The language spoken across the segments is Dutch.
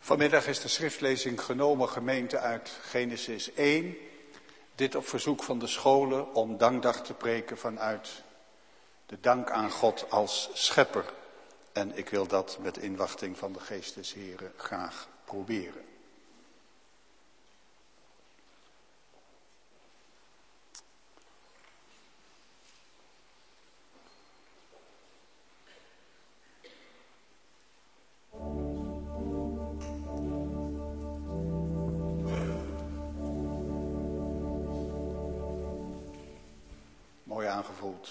Vanmiddag is de schriftlezing genomen, gemeente, uit Genesis 1. Dit op verzoek van de scholen om dankdag te preken vanuit de dank aan God als schepper. En ik wil dat met inwachting van de geest des Heren graag proberen. Mooi aangevoeld.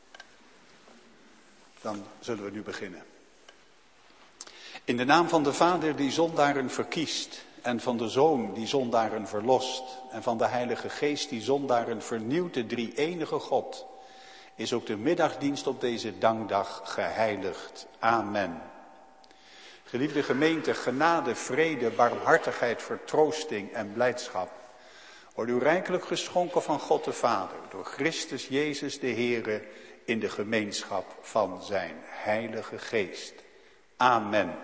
Dan zullen we nu beginnen. In de naam van de Vader die zondaren verkiest, en van de Zoon die zondaren verlost, en van de Heilige Geest die zondaren vernieuwt, de drie-enige God, is ook de middagdienst op deze dankdag geheiligd. Amen. Geliefde gemeente, genade, vrede, barmhartigheid, vertroosting en blijdschap wordt u rijkelijk geschonken van God de Vader, door Christus Jezus de Heere, in de gemeenschap van zijn Heilige Geest. Amen.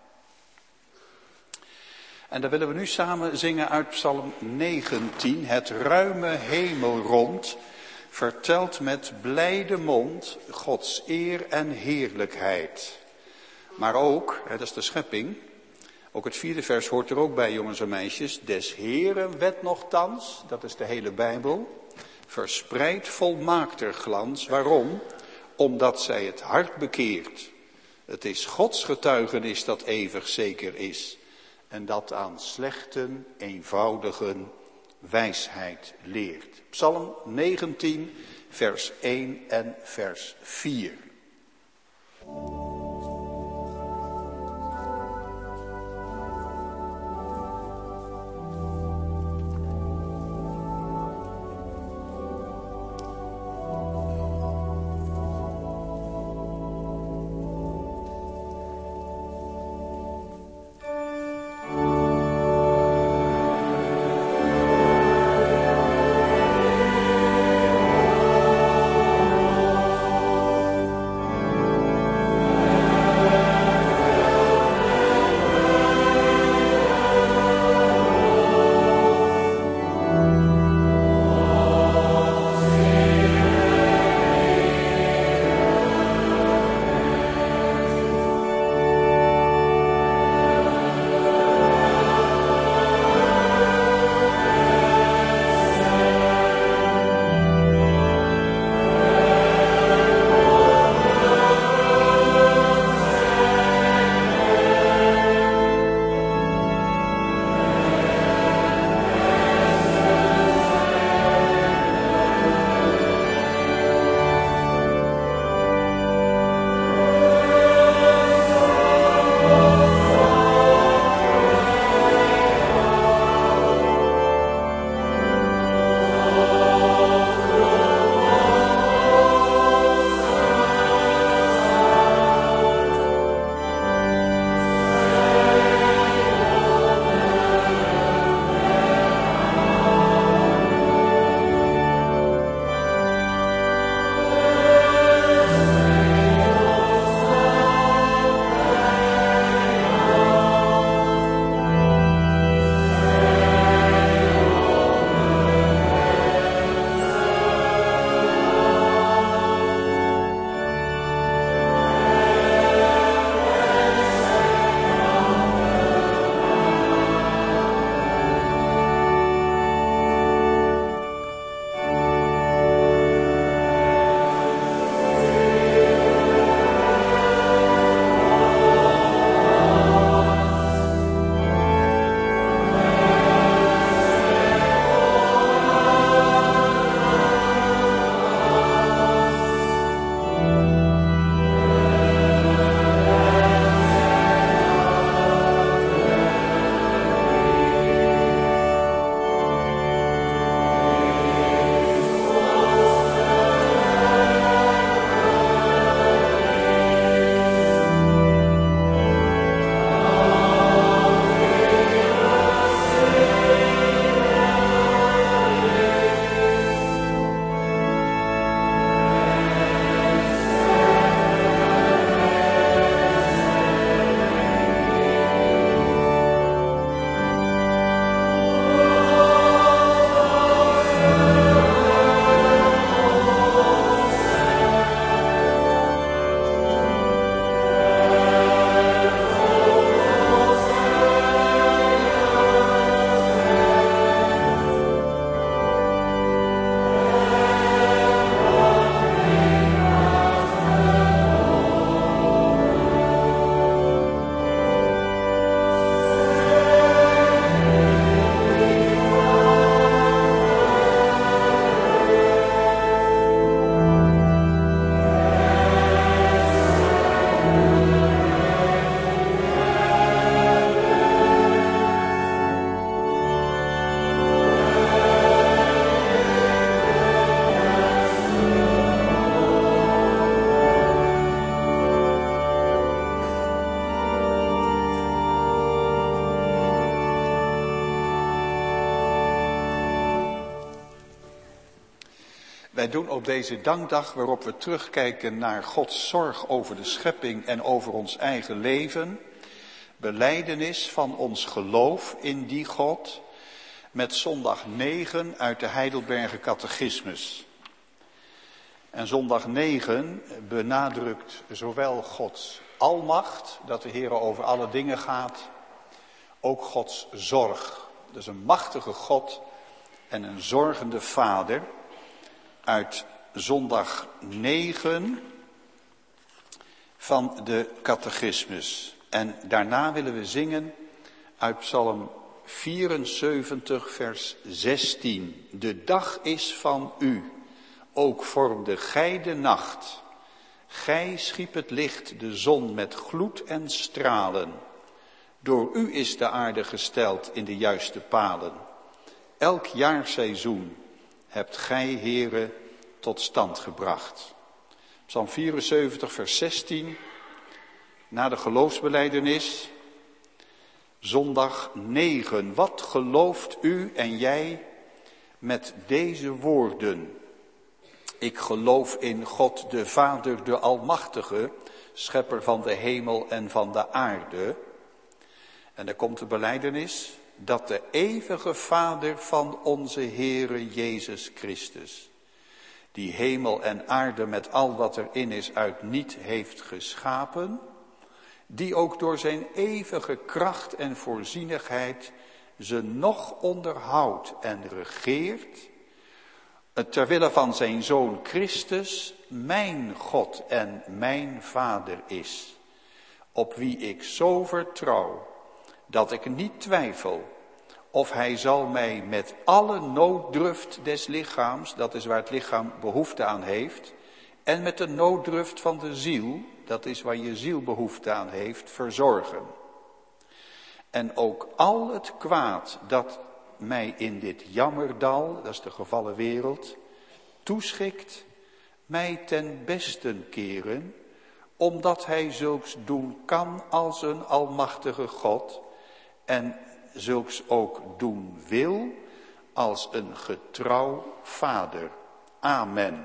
En dan willen we nu samen zingen uit Psalm 19, het ruime hemelrond vertelt met blijde mond Gods eer en heerlijkheid. Maar ook, dat is de schepping, ook het 4e vers hoort er ook bij, jongens en meisjes. Des Heeren wet nochtans, dat is de hele Bijbel, verspreidt volmaakter glans. Waarom? Omdat zij het hart bekeert. Het is Gods getuigenis dat eeuwig zeker is. En dat aan slechten, eenvoudigen wijsheid leert. Psalm 19, vers 1 en vers 4. Wij doen op deze dankdag, waarop we terugkijken naar Gods zorg over de schepping en over ons eigen leven, belijdenis van ons geloof in die God, met zondag 9 uit de Heidelberger Catechismus. En zondag 9 benadrukt zowel Gods almacht, dat de Heer over alle dingen gaat, ook Gods zorg. Dus een machtige God en een zorgende Vader. Uit zondag 9 van de Catechismus. En daarna willen we zingen uit Psalm 74 vers 16. De dag is van u, ook vormde gij de nacht. Gij schiep het licht, de zon met gloed en stralen. Door u is de aarde gesteld in de juiste palen. Elk jaarseizoen hebt gij, Heere, tot stand gebracht. Psalm 74 vers 16, na de geloofsbelijdenis. Zondag 9, wat gelooft u en jij met deze woorden? Ik geloof in God de Vader, de Almachtige, schepper van de hemel en van de aarde. En dan komt de belijdenis, dat de eeuwige Vader van onze Heere Jezus Christus, die hemel en aarde met al wat erin is uit niet heeft geschapen, die ook door zijn eeuwige kracht en voorzienigheid ze nog onderhoudt en regeert, terwille van zijn Zoon Christus, mijn God en mijn Vader is, op wie ik zo vertrouw, dat ik niet twijfel of hij zal mij met alle nooddruft des lichaams, dat is waar het lichaam behoefte aan heeft, en met de nooddruft van de ziel, dat is waar je ziel behoefte aan heeft, verzorgen. En ook al het kwaad dat mij in dit jammerdal, dat is de gevallen wereld, toeschikt, mij ten besten keren, omdat hij zulks doen kan als een almachtige God en zulks ook doen wil als een getrouw Vader. Amen.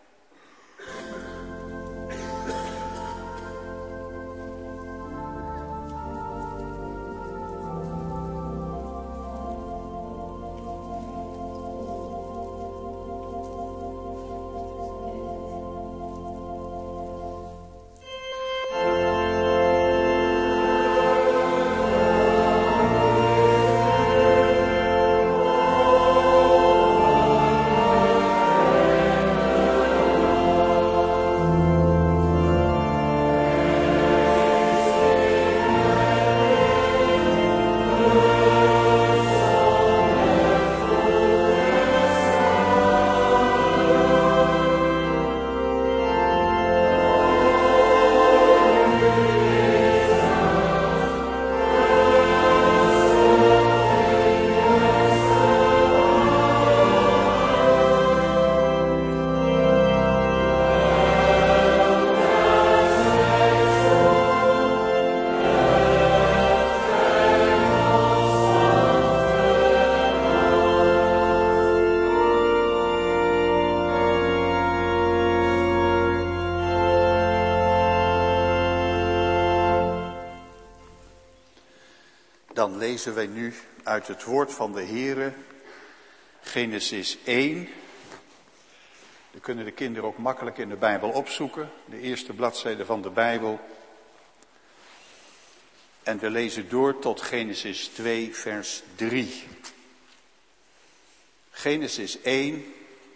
Dan lezen wij nu uit het woord van de Heere, Genesis 1. Dan kunnen de kinderen ook makkelijk in de Bijbel opzoeken, de eerste bladzijde van de Bijbel. En we lezen door tot Genesis 2 vers 3. Genesis 1,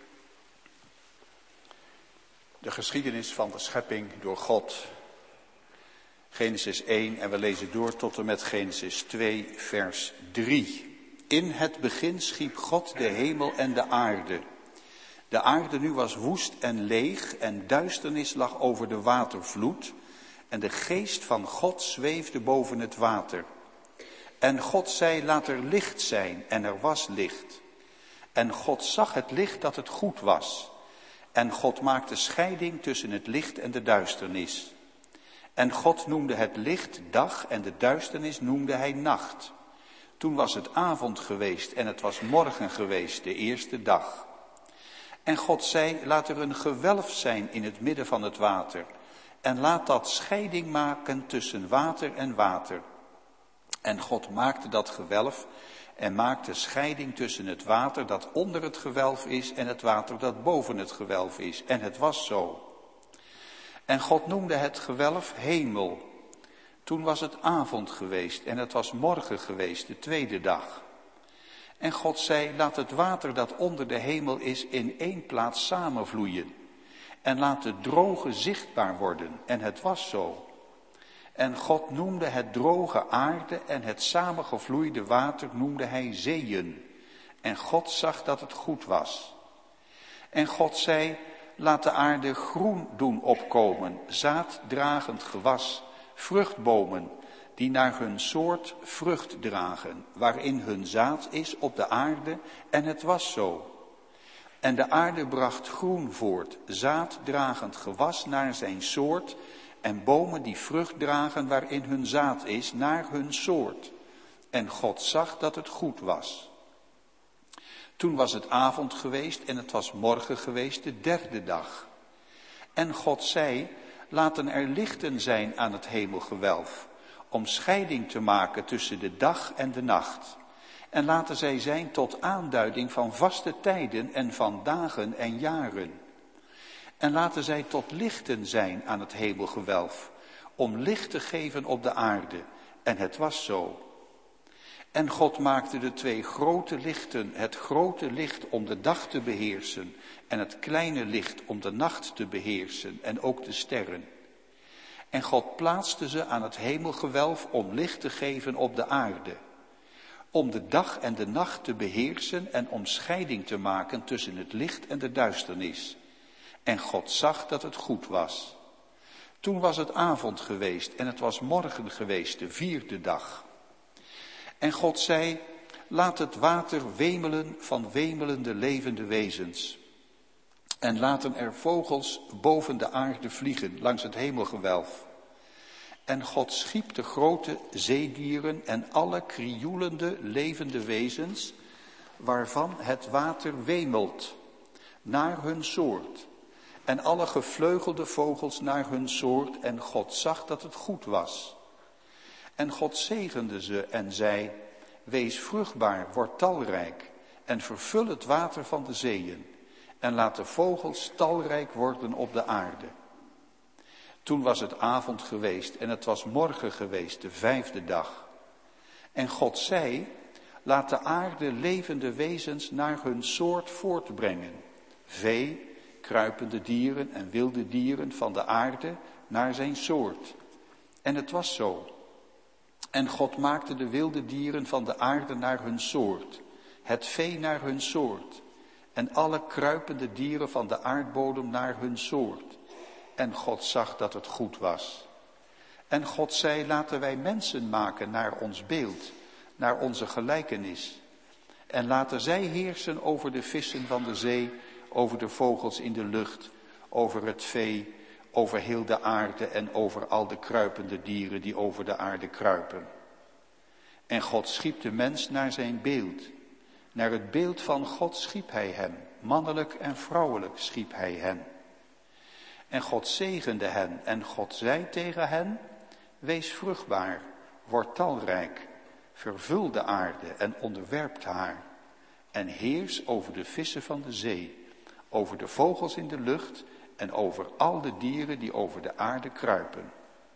de geschiedenis van de schepping door God. Genesis 1 en we lezen door tot en met Genesis 2 vers 3. In het begin schiep God de hemel en de aarde. De aarde nu was woest en leeg en duisternis lag over de watervloed. En de geest van God zweefde boven het water. En God zei, laat er licht zijn, en er was licht. En God zag het licht dat het goed was. En God maakte scheiding tussen het licht en de duisternis. En God noemde het licht dag en de duisternis noemde hij nacht. Toen was het avond geweest en het was morgen geweest, de eerste dag. En God zei, laat er een gewelf zijn in het midden van het water. En laat dat scheiding maken tussen water en water. En God maakte dat gewelf en maakte scheiding tussen het water dat onder het gewelf is en het water dat boven het gewelf is. En het was zo. En God noemde het gewelf hemel. Toen was het avond geweest en het was morgen geweest, de tweede dag. En God zei, laat het water dat onder de hemel is in één plaats samenvloeien. En laat het droge zichtbaar worden. En het was zo. En God noemde het droge aarde en het samengevloeide water noemde hij zeeën. En God zag dat het goed was. En God zei, laat de aarde groen doen opkomen, zaaddragend gewas, vruchtbomen, die naar hun soort vrucht dragen, waarin hun zaad is op de aarde, en het was zo. En de aarde bracht groen voort, zaaddragend gewas naar zijn soort, en bomen die vrucht dragen waarin hun zaad is, naar hun soort. En God zag dat het goed was. Toen was het avond geweest en het was morgen geweest, de derde dag. En God zei, laten er lichten zijn aan het hemelgewelf, om scheiding te maken tussen de dag en de nacht. En laten zij zijn tot aanduiding van vaste tijden en van dagen en jaren. En laten zij tot lichten zijn aan het hemelgewelf, om licht te geven op de aarde. En het was zo. En God maakte de twee grote lichten, het grote licht om de dag te beheersen en het kleine licht om de nacht te beheersen en ook de sterren. En God plaatste ze aan het hemelgewelf om licht te geven op de aarde, om de dag en de nacht te beheersen en om scheiding te maken tussen het licht en de duisternis. En God zag dat het goed was. Toen was het avond geweest en het was morgen geweest, de vierde dag. En God zei, laat het water wemelen van wemelende levende wezens. En laten er vogels boven de aarde vliegen langs het hemelgewelf. En God schiep de grote zeedieren en alle krioelende levende wezens, waarvan het water wemelt, naar hun soort. En alle gevleugelde vogels naar hun soort. En God zag dat het goed was. En God zegende ze en zei, wees vruchtbaar, word talrijk en vervul het water van de zeeën. En laat de vogels talrijk worden op de aarde. Toen was het avond geweest en het was morgen geweest, de vijfde dag. En God zei, laat de aarde levende wezens naar hun soort voortbrengen. Vee, kruipende dieren en wilde dieren van de aarde naar zijn soort. En het was zo. En God maakte de wilde dieren van de aarde naar hun soort, het vee naar hun soort, en alle kruipende dieren van de aardbodem naar hun soort. En God zag dat het goed was. En God zei, laten wij mensen maken naar ons beeld, naar onze gelijkenis. En laten zij heersen over de vissen van de zee, over de vogels in de lucht, over het vee, over heel de aarde en over al de kruipende dieren die over de aarde kruipen. En God schiep de mens naar zijn beeld. Naar het beeld van God schiep hij hem. Mannelijk en vrouwelijk schiep hij hen. En God zegende hen en God zei tegen hen, wees vruchtbaar, word talrijk, vervul de aarde en onderwerpt haar. En heers over de vissen van de zee, over de vogels in de lucht en over al de dieren die over de aarde kruipen.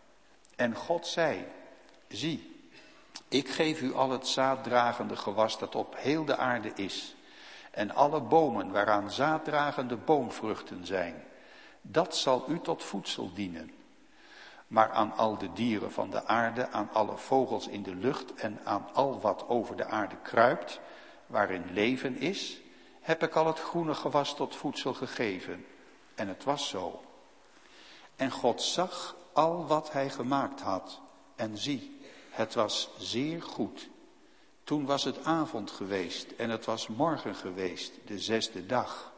En God zei, zie, ik geef u al het zaaddragende gewas dat op heel de aarde is, en alle bomen waaraan zaaddragende boomvruchten zijn. Dat zal u tot voedsel dienen. Maar aan al de dieren van de aarde, aan alle vogels in de lucht en aan al wat over de aarde kruipt, waarin leven is, heb ik al het groene gewas tot voedsel gegeven. En het was zo. En God zag al wat hij gemaakt had. En zie, het was zeer goed. Toen was het avond geweest en het was morgen geweest, de zesde dag.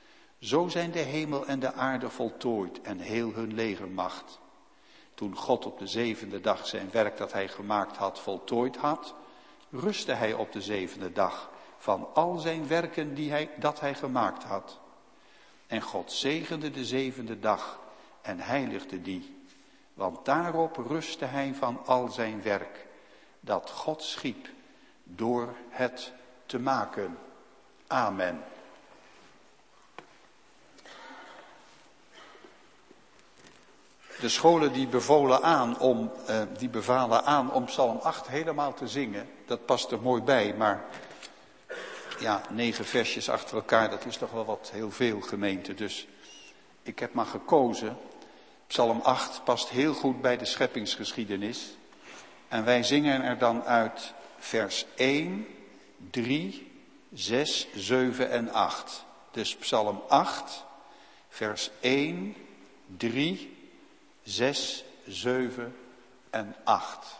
Zo zijn de hemel en de aarde voltooid en heel hun legermacht. Toen God op de zevende dag zijn werk dat hij gemaakt had voltooid had, rustte hij op de zevende dag van al zijn werken dat hij gemaakt had. En God zegende de 7e dag en heiligde die. Want daarop rustte hij van al zijn werk, dat God schiep door het te maken. Amen. De scholen die bevalen aan om Psalm 8 helemaal te zingen. Dat past er mooi bij, maar ja, 9 versjes achter elkaar, dat is toch wel wat heel veel, gemeente. Dus ik heb maar gekozen. Psalm 8 past heel goed bij de scheppingsgeschiedenis. En wij zingen er dan uit vers 1, 3, 6, 7 en 8. Dus Psalm 8, vers 1, 3, 6, 7 en 8.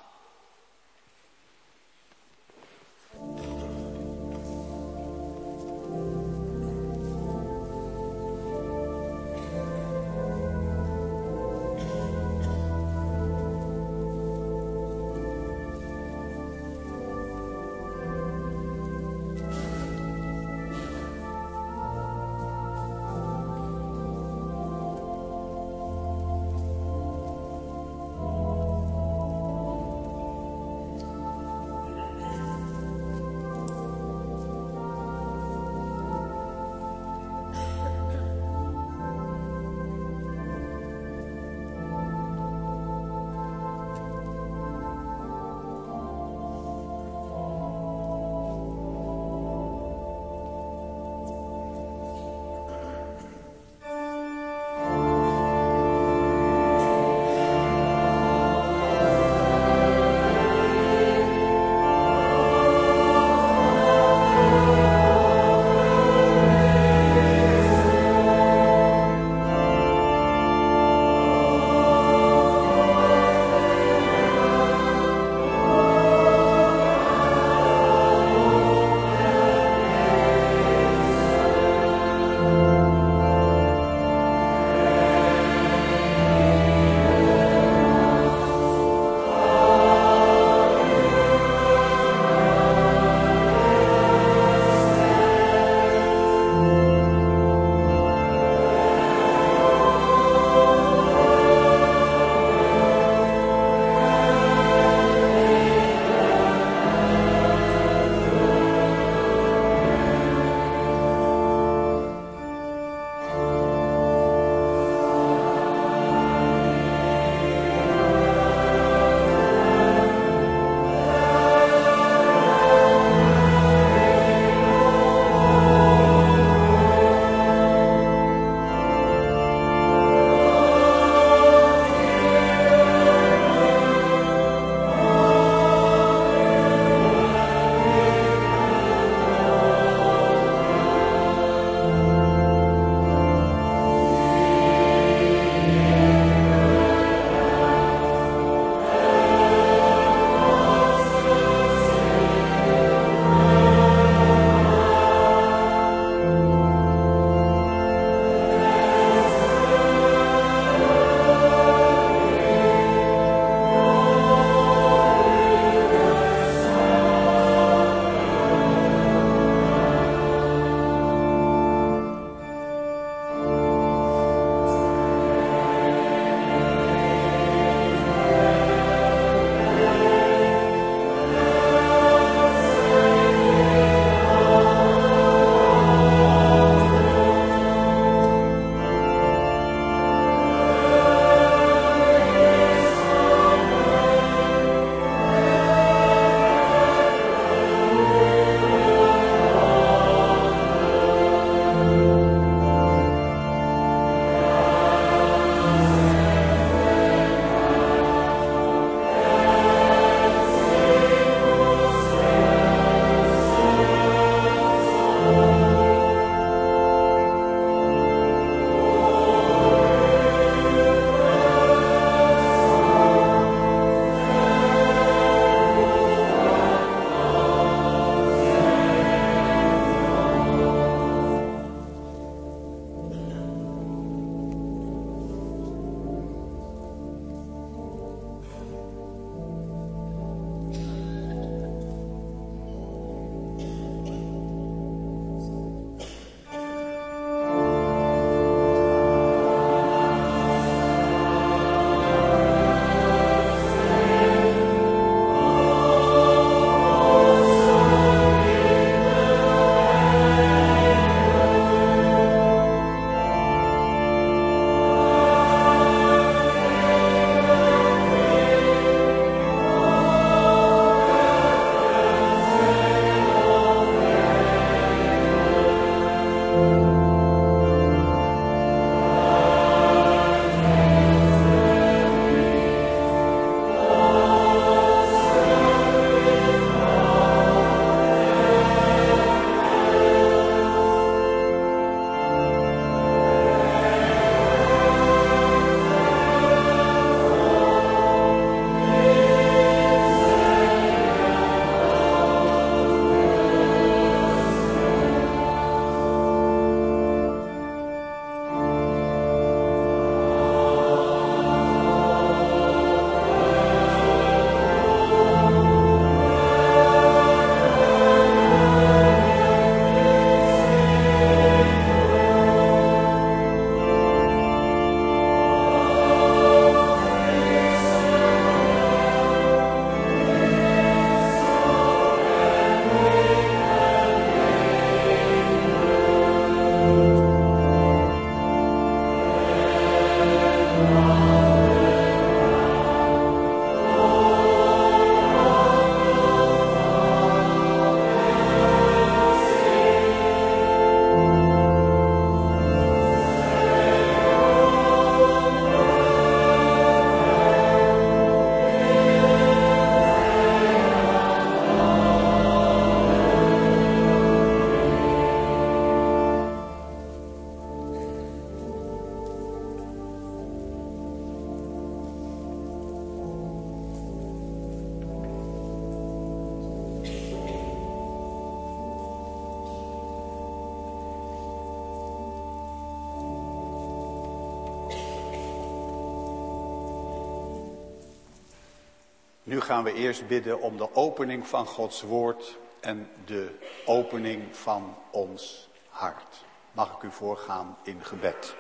Nu gaan we eerst bidden om de opening van Gods woord en de opening van ons hart. Mag ik u voorgaan in gebed.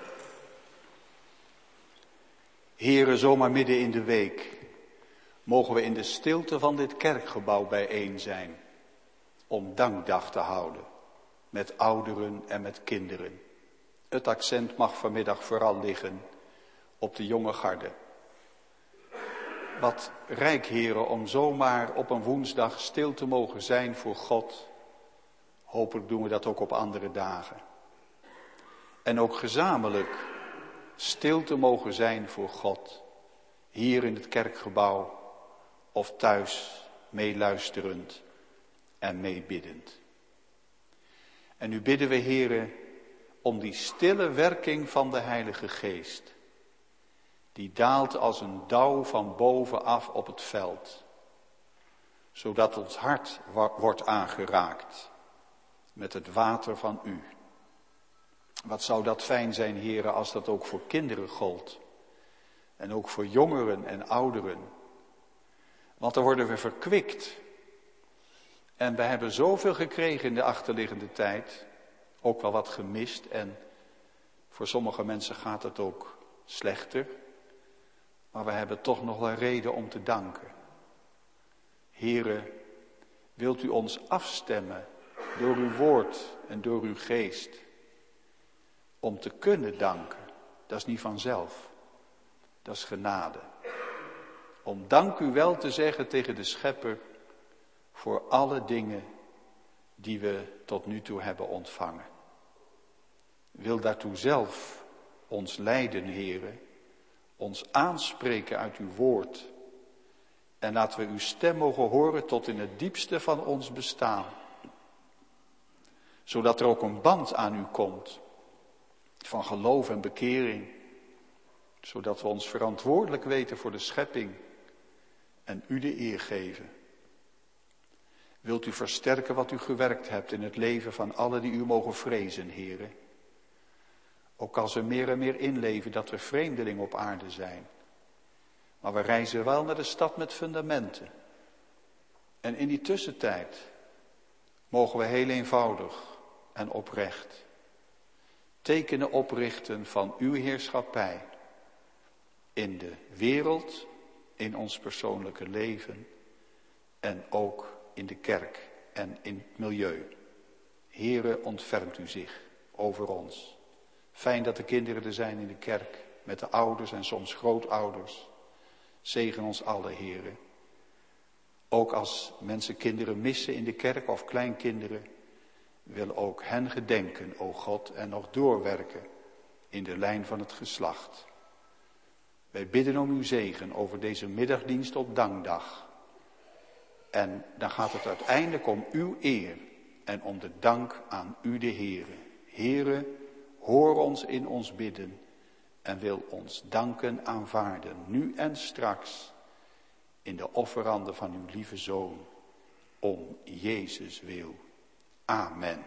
Heere, zomaar midden in de week mogen we in de stilte van dit kerkgebouw bijeen zijn om dankdag te houden met ouderen en met kinderen. Het accent mag vanmiddag vooral liggen op de jonge garde. Wat rijk, Heere, om zomaar op een woensdag stil te mogen zijn voor God. Hopelijk doen we dat ook op andere dagen. En ook gezamenlijk stil te mogen zijn voor God. Hier in het kerkgebouw of thuis meeluisterend en meebiddend. En nu bidden we, Heere, om die stille werking van de Heilige Geest. Die daalt als een dauw van bovenaf op het veld. Zodat ons hart wordt aangeraakt met het water van u. Wat zou dat fijn zijn, Heere, als dat ook voor kinderen gold. En ook voor jongeren en ouderen. Want dan worden we verkwikt. En we hebben zoveel gekregen in de achterliggende tijd. Ook wel wat gemist. En voor sommige mensen gaat het ook slechter. Maar we hebben toch nog wel reden om te danken. Heere, wilt u ons afstemmen door uw woord en door uw geest. Om te kunnen danken. Dat is niet vanzelf. Dat is genade. Om dank u wel te zeggen tegen de Schepper voor alle dingen die we tot nu toe hebben ontvangen. Wil daartoe zelf ons leiden, Heere, ons aanspreken uit uw woord. En laten we uw stem mogen horen tot in het diepste van ons bestaan. Zodat er ook een band aan u komt van geloof en bekering. Zodat we ons verantwoordelijk weten voor de schepping en u de eer geven. Wilt u versterken wat u gewerkt hebt in het leven van allen die u mogen vrezen, Heere. Ook als we meer en meer inleven dat we vreemdeling op aarde zijn. Maar we reizen wel naar de stad met fundamenten. En in die tussentijd mogen we heel eenvoudig en oprecht tekenen oprichten van uw heerschappij. In de wereld, in ons persoonlijke leven en ook in de kerk en in het milieu. Heere, ontfermt u zich over ons. Fijn dat de kinderen er zijn in de kerk, met de ouders en soms grootouders. Zegen ons allen, Heere. Ook als mensen kinderen missen in de kerk of kleinkinderen, wil ook hen gedenken, o God, en nog doorwerken in de lijn van het geslacht. Wij bidden om uw zegen over deze middagdienst op dankdag. En dan gaat het uiteindelijk om uw eer en om de dank aan u de Heere. Heere, hoor ons in ons bidden en wil ons danken aanvaarden, nu en straks, in de offeranden van uw lieve Zoon, om Jezus wil. Amen.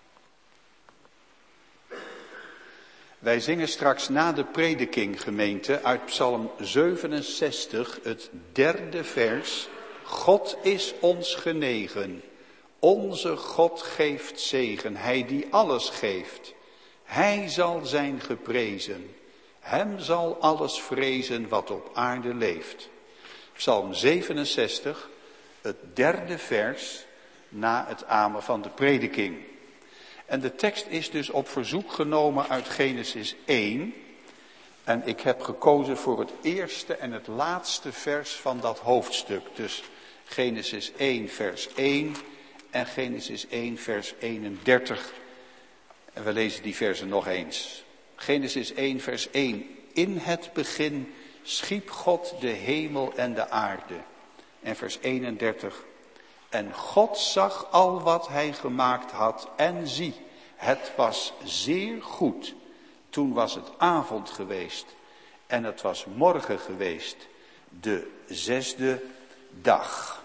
Wij zingen straks na de prediking, gemeente, uit Psalm 67, het 3e vers. God is ons genegen, onze God geeft zegen, hij die alles geeft. Hij zal zijn geprezen, hem zal alles vrezen wat op aarde leeft. Psalm 67, het 3e vers, na het amen van de prediking. En de tekst is dus op verzoek genomen uit Genesis 1. En ik heb gekozen voor het eerste en het laatste vers van dat hoofdstuk. Dus Genesis 1 vers 1 en Genesis 1 vers 31. En we lezen die versen nog eens. Genesis 1 vers 1. In het begin schiep God de hemel en de aarde. En vers 31. En God zag al wat hij gemaakt had en zie, het was zeer goed. Toen was het avond geweest en het was morgen geweest, de 6e dag.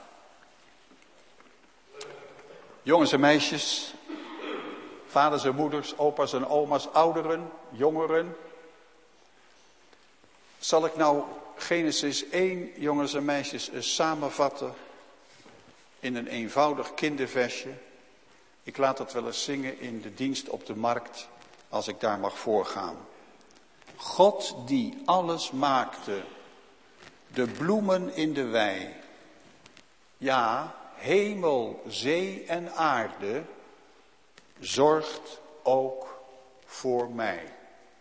Jongens en meisjes, vaders en moeders, opa's en oma's, ouderen, jongeren. Zal ik nou Genesis 1, jongens en meisjes, samenvatten in een eenvoudig kinderversje. Ik laat het wel eens zingen in de dienst op de markt, als ik daar mag voorgaan. God die alles maakte, de bloemen in de wei, ja, hemel, zee en aarde, zorgt ook voor mij.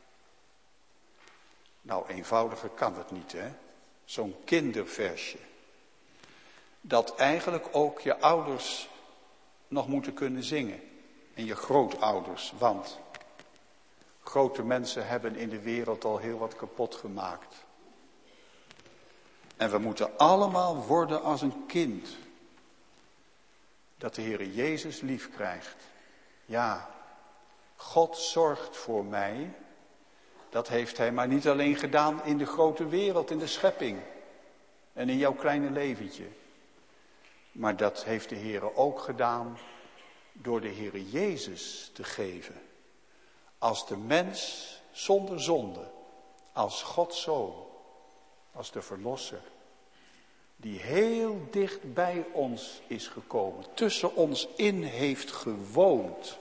Nou, eenvoudiger kan het niet, hè? Zo'n kinderversje. Dat eigenlijk ook je ouders nog moeten kunnen zingen. En je grootouders, want grote mensen hebben in de wereld al heel wat kapot gemaakt. En we moeten allemaal worden als een kind. Dat de Heere Jezus lief krijgt. Ja, God zorgt voor mij. Dat heeft Hij maar niet alleen gedaan in de grote wereld, in de schepping. En in jouw kleine leventje. Maar dat heeft de Heere ook gedaan door de Heere Jezus te geven. Als de mens zonder zonde. Als Gods Zoon. Als de Verlosser. Die heel dicht bij ons is gekomen. Tussen ons in heeft gewoond.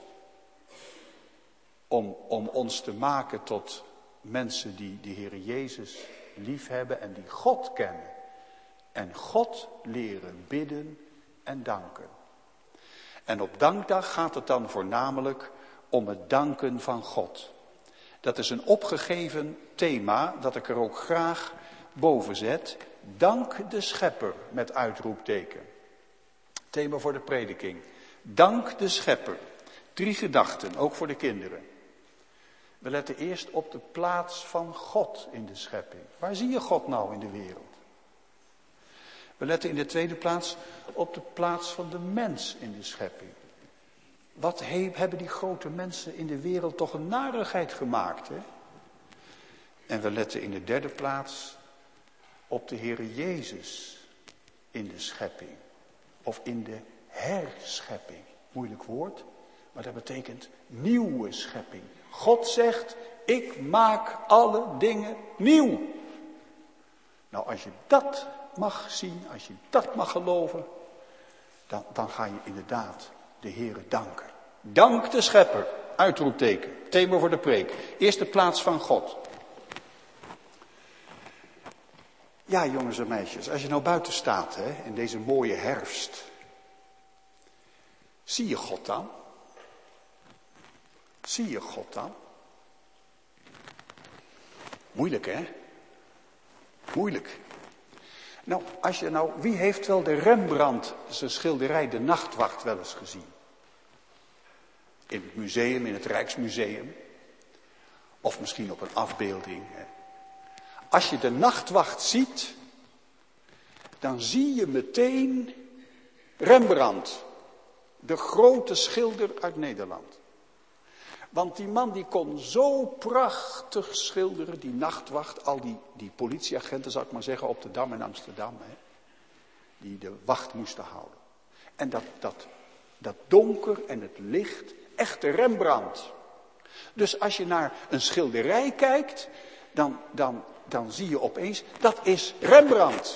Om ons te maken tot mensen die de Heere Jezus lief hebben en die God kennen. En God leren bidden en danken. En op dankdag gaat het dan voornamelijk om het danken van God. Dat is een opgegeven thema dat ik er ook graag boven zet. Dank de Schepper met uitroepteken. Thema voor de prediking. Dank de Schepper. 3 gedachten, ook voor de kinderen. We letten eerst op de plaats van God in de schepping. Waar zie je God nou in de wereld? We letten in de tweede plaats op de plaats van de mens in de schepping. Wat hebben die grote mensen in de wereld toch een narigheid gemaakt, hè? En we letten in de derde plaats op de Heere Jezus in de schepping. Of in de herschepping. Moeilijk woord, maar dat betekent nieuwe schepping. God zegt, ik maak alle dingen nieuw. Nou, als je dat mag zien, als je dat mag geloven, dan ga je inderdaad de Heere danken. Dank de Schepper, uitroepteken, thema voor de preek. Eerste plaats van God. Ja, jongens en meisjes, als je nou buiten staat, hè, in deze mooie herfst. Zie je God dan? Zie je God dan? Moeilijk, hè? Moeilijk. Nou, wie heeft wel de Rembrandt zijn schilderij De Nachtwacht wel eens gezien? In het museum, in het Rijksmuseum. Of misschien op een afbeelding. Hè. Als je De Nachtwacht ziet, dan zie je meteen Rembrandt. De grote schilder uit Nederland. Want die man die kon zo prachtig schilderen, die nachtwacht, al die politieagenten, zou ik maar zeggen, op de Dam in Amsterdam, hè, die de wacht moesten houden. En dat donker en het licht, echte Rembrandt. Dus als je naar een schilderij kijkt, dan zie je opeens, dat is Rembrandt.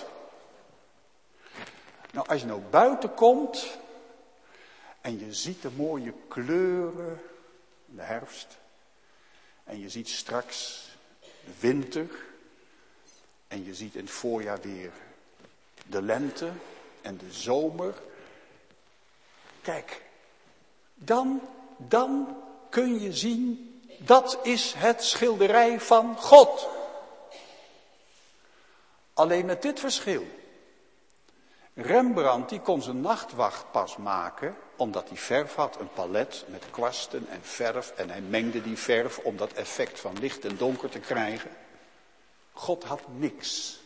Nou, als je nou buiten komt en je ziet de mooie kleuren, de herfst. En je ziet straks de winter. En je ziet in het voorjaar weer de lente en de zomer. Kijk, dan kun je zien, dat is het schilderij van God. Alleen met dit verschil. Rembrandt die kon zijn nachtwacht pas maken, omdat hij verf had, een palet met kwasten en verf. En hij mengde die verf om dat effect van licht en donker te krijgen. God had niks.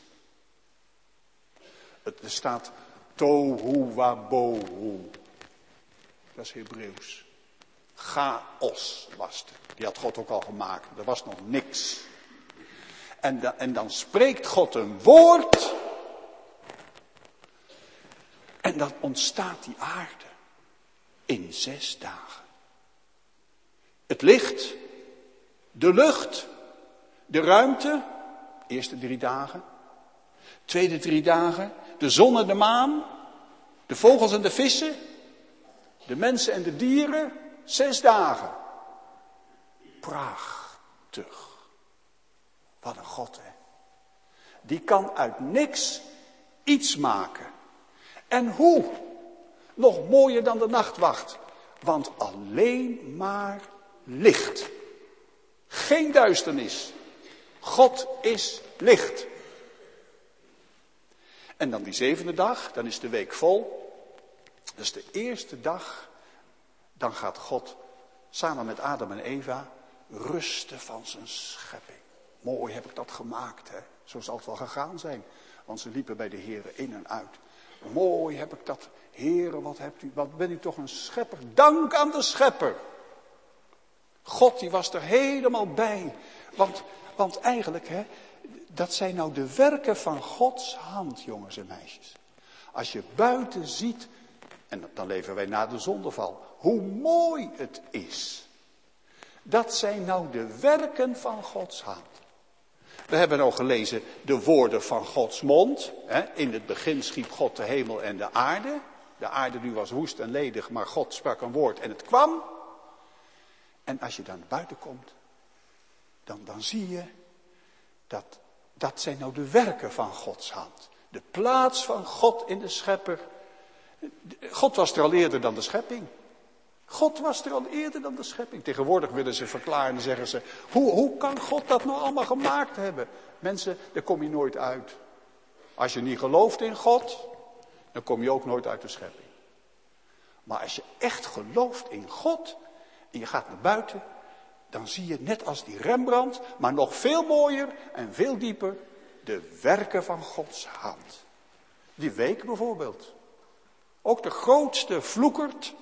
Er staat tohu wabohu. Dat is Hebreeuws. Chaos was het. Die had God ook al gemaakt. Er was nog niks. En dan spreekt God een woord. En dan ontstaat die aarde. In 6 dagen. Het licht, de lucht, de ruimte, eerste 3 dagen. Tweede 3 dagen, de zon en de maan, de vogels en de vissen, de mensen en de dieren, 6 dagen. Prachtig. Wat een God, hè. Die kan uit niks iets maken. En hoe? Nog mooier dan de nachtwacht. Want alleen maar licht. Geen duisternis. God is licht. En dan die 7e dag, dan is de week vol. Dat is de eerste dag. Dan gaat God samen met Adam en Eva rusten van zijn schepping. Mooi heb ik dat gemaakt, hè. Zo zal het wel gegaan zijn. Want ze liepen bij de Heere in en uit. Mooi heb ik dat. Heere, wat bent u toch een schepper. Dank aan de schepper. God die was er helemaal bij. Want eigenlijk, hè, dat zijn nou de werken van Gods hand, jongens en meisjes. Als je buiten ziet, en dan leven wij na de zondeval, hoe mooi het is. Dat zijn nou de werken van Gods hand. We hebben al gelezen de woorden van Gods mond. In het begin schiep God de hemel en de aarde. De aarde nu was woest en ledig, maar God sprak een woord en het kwam. En als je dan buiten komt, dan zie je dat zijn nou de werken van Gods hand. De plaats van God in de schepper. God was er al eerder dan de schepping. God was er al eerder dan de schepping. Tegenwoordig willen ze verklaren en zeggen ze, hoe kan God dat nou allemaal gemaakt hebben? Mensen, daar kom je nooit uit. Als je niet gelooft in God, dan kom je ook nooit uit de schepping. Maar als je echt gelooft in God en je gaat naar buiten, dan zie je net als die Rembrandt, maar nog veel mooier en veel dieper, de werken van Gods hand. Die week bijvoorbeeld. Ook de grootste vloekert,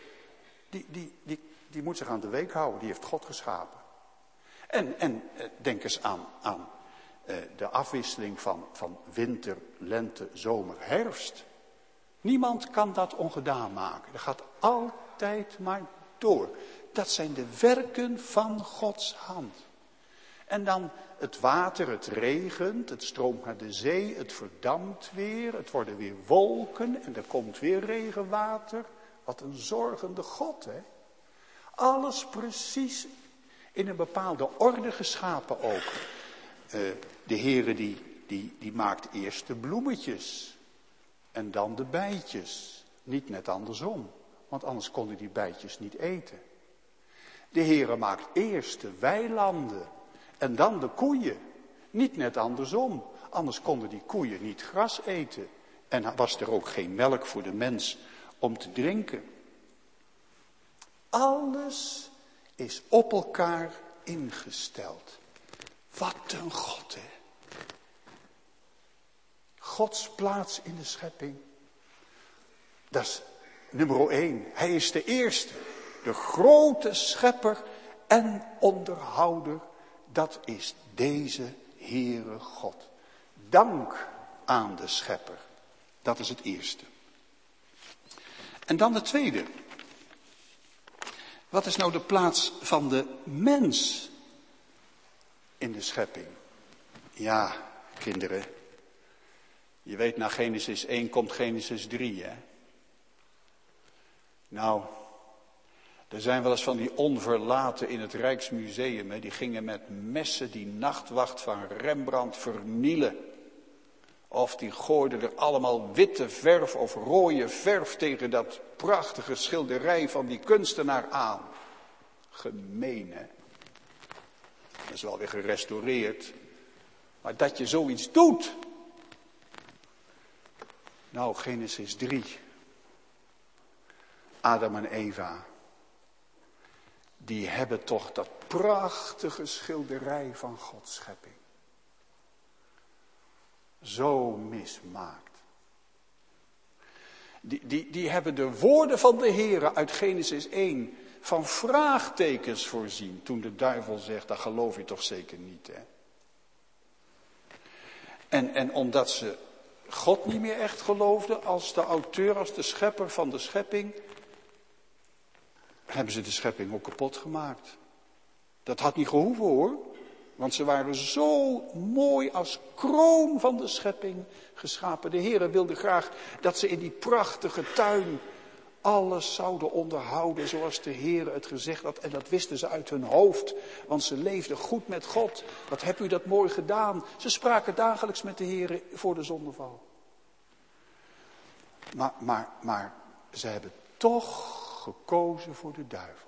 die moet zich aan de week houden. Die heeft God geschapen. En denk eens aan de afwisseling van winter, lente, zomer, herfst. Niemand kan dat ongedaan maken. Dat gaat altijd maar door. Dat zijn de werken van Gods hand. En dan het water, het regent, het stroomt naar de zee, het verdampt weer, het worden weer wolken en er komt weer regenwater. Wat een zorgende God, hè. Alles precies in een bepaalde orde geschapen ook. De Heere die maakt eerst de bloemetjes en dan de bijtjes. Niet net andersom, want anders konden die bijtjes niet eten. De Heere maakt eerst de weilanden en dan de koeien. Niet net andersom, anders konden die koeien niet gras eten. En was er ook geen melk voor de mens om te drinken. Alles is op elkaar ingesteld. Wat een God, hè. Gods plaats in de schepping. Dat is nummer 1. Hij is de eerste. De grote schepper en onderhouder. Dat is deze Heere God. Dank aan de schepper. Dat is het eerste. En dan de tweede. Wat is nou de plaats van de mens in de schepping? Ja, kinderen. Je weet, na Genesis 1 komt Genesis 3, hè. Nou, er zijn wel eens van die onverlaten in het Rijksmuseum, hè. Die gingen met messen die nachtwacht van Rembrandt vernielen. Of die gooiden er allemaal witte verf of rode verf tegen dat prachtige schilderij van die kunstenaar aan. Gemeen, hè. Dat is wel weer gerestaureerd. Maar dat je zoiets doet. Nou, Genesis 3. Adam en Eva. Die hebben toch dat prachtige schilderij van Gods schepping. Zo mismaakt. Die hebben de woorden van de Heere uit Genesis 1 van vraagtekens voorzien. Toen de duivel zegt, dat geloof je toch zeker niet, hè. En omdat ze God niet meer echt geloofden als de auteur, als de schepper van de schepping, hebben ze de schepping ook kapot gemaakt. Dat had niet gehoeven, hoor. Want ze waren zo mooi als kroon van de schepping geschapen. De Heere wilde graag dat ze in die prachtige tuin alles zouden onderhouden zoals de Heere het gezegd had. En dat wisten ze uit hun hoofd, want ze leefden goed met God. Wat heb u dat mooi gedaan. Ze spraken dagelijks met de Heere voor de zondeval. Maar ze hebben toch gekozen voor de duivel.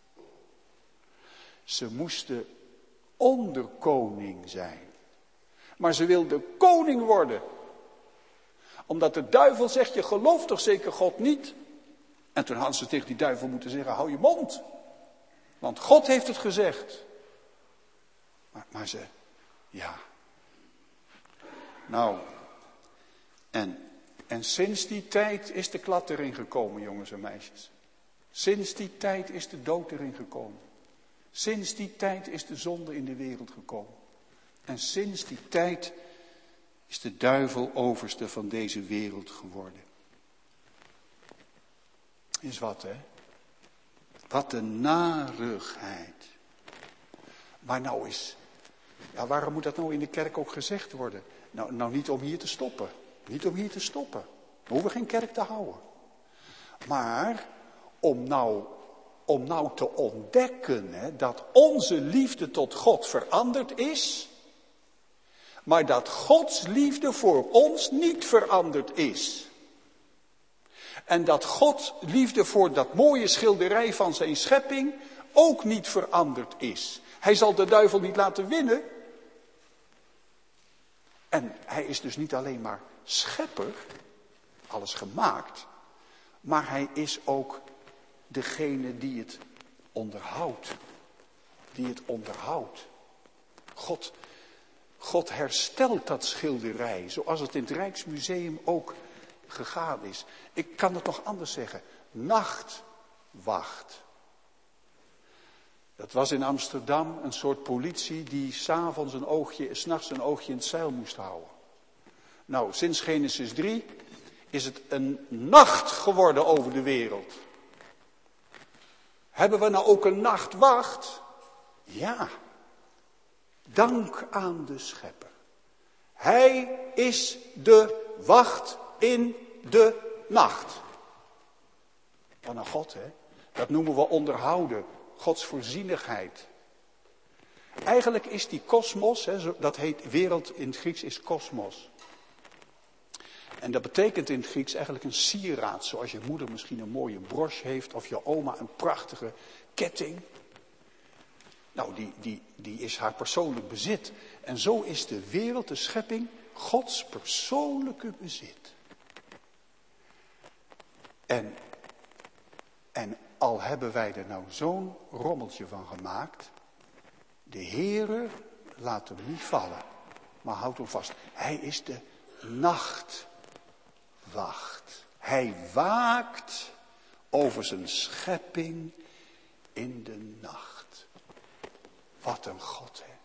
Ze moesten onderkoning zijn. Maar ze wilden koning worden. Omdat de duivel zegt, je gelooft toch zeker God niet? En toen hadden ze tegen die duivel moeten zeggen, hou je mond. Want God heeft het gezegd. Maar ze, ja. Nou, en sinds die tijd is de klad erin gekomen, jongens en meisjes. Sinds die tijd is de dood erin gekomen. Sinds die tijd is de zonde in de wereld gekomen. En sinds die tijd is de duivel overste van deze wereld geworden. Is wat, hè? Wat een narigheid. Maar nou is, ja, waarom moet dat nou in de kerk ook gezegd worden? Nou niet om hier te stoppen. Niet om hier te stoppen. We hoeven geen kerk te houden. Maar om nou te ontdekken, hè, dat onze liefde tot God veranderd is. Maar dat Gods liefde voor ons niet veranderd is. En dat Gods liefde voor dat mooie schilderij van zijn schepping ook niet veranderd is. Hij zal de duivel niet laten winnen. En hij is dus niet alleen maar schepper, alles gemaakt. Maar hij is ook degene die het onderhoudt. Die het onderhoudt. God herstelt dat schilderij, zoals het in het Rijksmuseum ook gegaan is. Ik kan het nog anders zeggen. Nachtwacht. Dat was in Amsterdam een soort politie die 's nachts een oogje in het zeil moest houden. Nou, sinds Genesis 3 is het een nacht geworden over de wereld. Hebben we nou ook een nachtwacht? Ja. Dank aan de Schepper. Hij is de wacht in de nacht. Wat een God, hè? Dat noemen we onderhouden. Gods voorzienigheid. Eigenlijk is die kosmos, dat heet wereld in het Grieks, is kosmos. En dat betekent in het Grieks eigenlijk een sieraad. Zoals je moeder misschien een mooie broche heeft of je oma een prachtige ketting. Nou, die is haar persoonlijk bezit. En zo is de wereld, de schepping, Gods persoonlijke bezit. En al hebben wij er nou zo'n rommeltje van gemaakt. De Heere laat hem niet vallen. Maar houdt hem vast. Hij is de nachtwacht. Hij waakt over zijn schepping in de nacht. Wat een God, hè.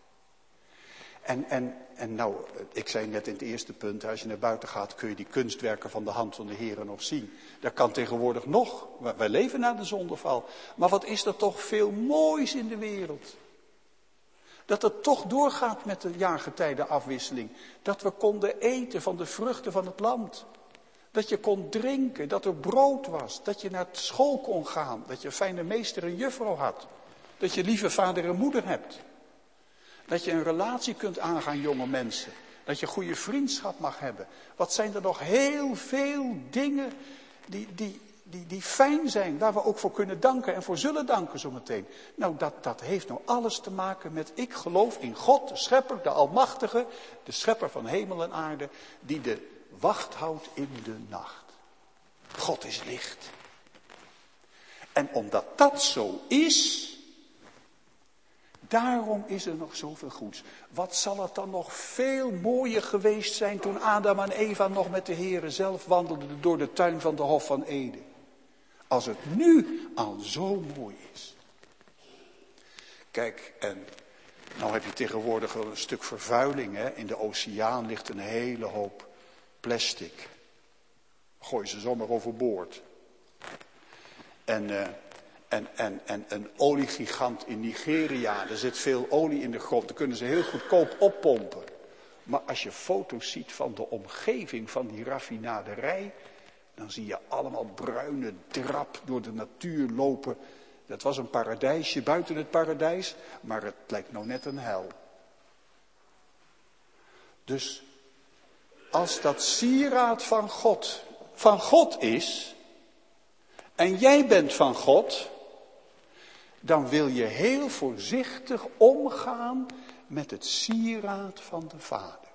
En nou, ik zei net in het eerste punt, als je naar buiten gaat kun je die kunstwerken van de hand van de Heere nog zien. Dat kan tegenwoordig nog. Wij leven na de zondeval. Maar wat is er toch veel moois in de wereld. Dat het toch doorgaat met de jaargetijdenafwisseling. Dat we konden eten van de vruchten van het land. Dat je kon drinken, dat er brood was. Dat je naar school kon gaan. Dat je een fijne meester en juffrouw had. Dat je lieve vader en moeder hebt. Dat je een relatie kunt aangaan, jonge mensen. Dat je goede vriendschap mag hebben. Wat zijn er nog heel veel dingen die fijn zijn. Waar we ook voor kunnen danken en voor zullen danken zometeen. Nou, dat heeft nou alles te maken met ik geloof in God, de schepper, de almachtige. De schepper van hemel en aarde. Die de wacht houdt in de nacht. God is licht. En omdat dat zo is, daarom is er nog zoveel goeds. Wat zal het dan nog veel mooier geweest zijn toen Adam en Eva nog met de Heere zelf wandelden door de tuin van de Hof van Eden. Als het nu al zo mooi is. Kijk, en nou heb je tegenwoordig wel een stuk vervuiling. Hè? In de oceaan ligt een hele hoop plastic. Gooi ze zomaar overboord. En En een oliegigant in Nigeria, er zit veel olie in de grond, daar kunnen ze heel goedkoop oppompen. Maar als je foto's ziet van de omgeving van die raffinaderij, dan zie je allemaal bruine drap door de natuur lopen. Dat was een paradijsje buiten het paradijs, maar het lijkt nou net een hel. Dus als dat sieraad van God is, en jij bent van God, dan wil je heel voorzichtig omgaan met het sieraad van de Vader.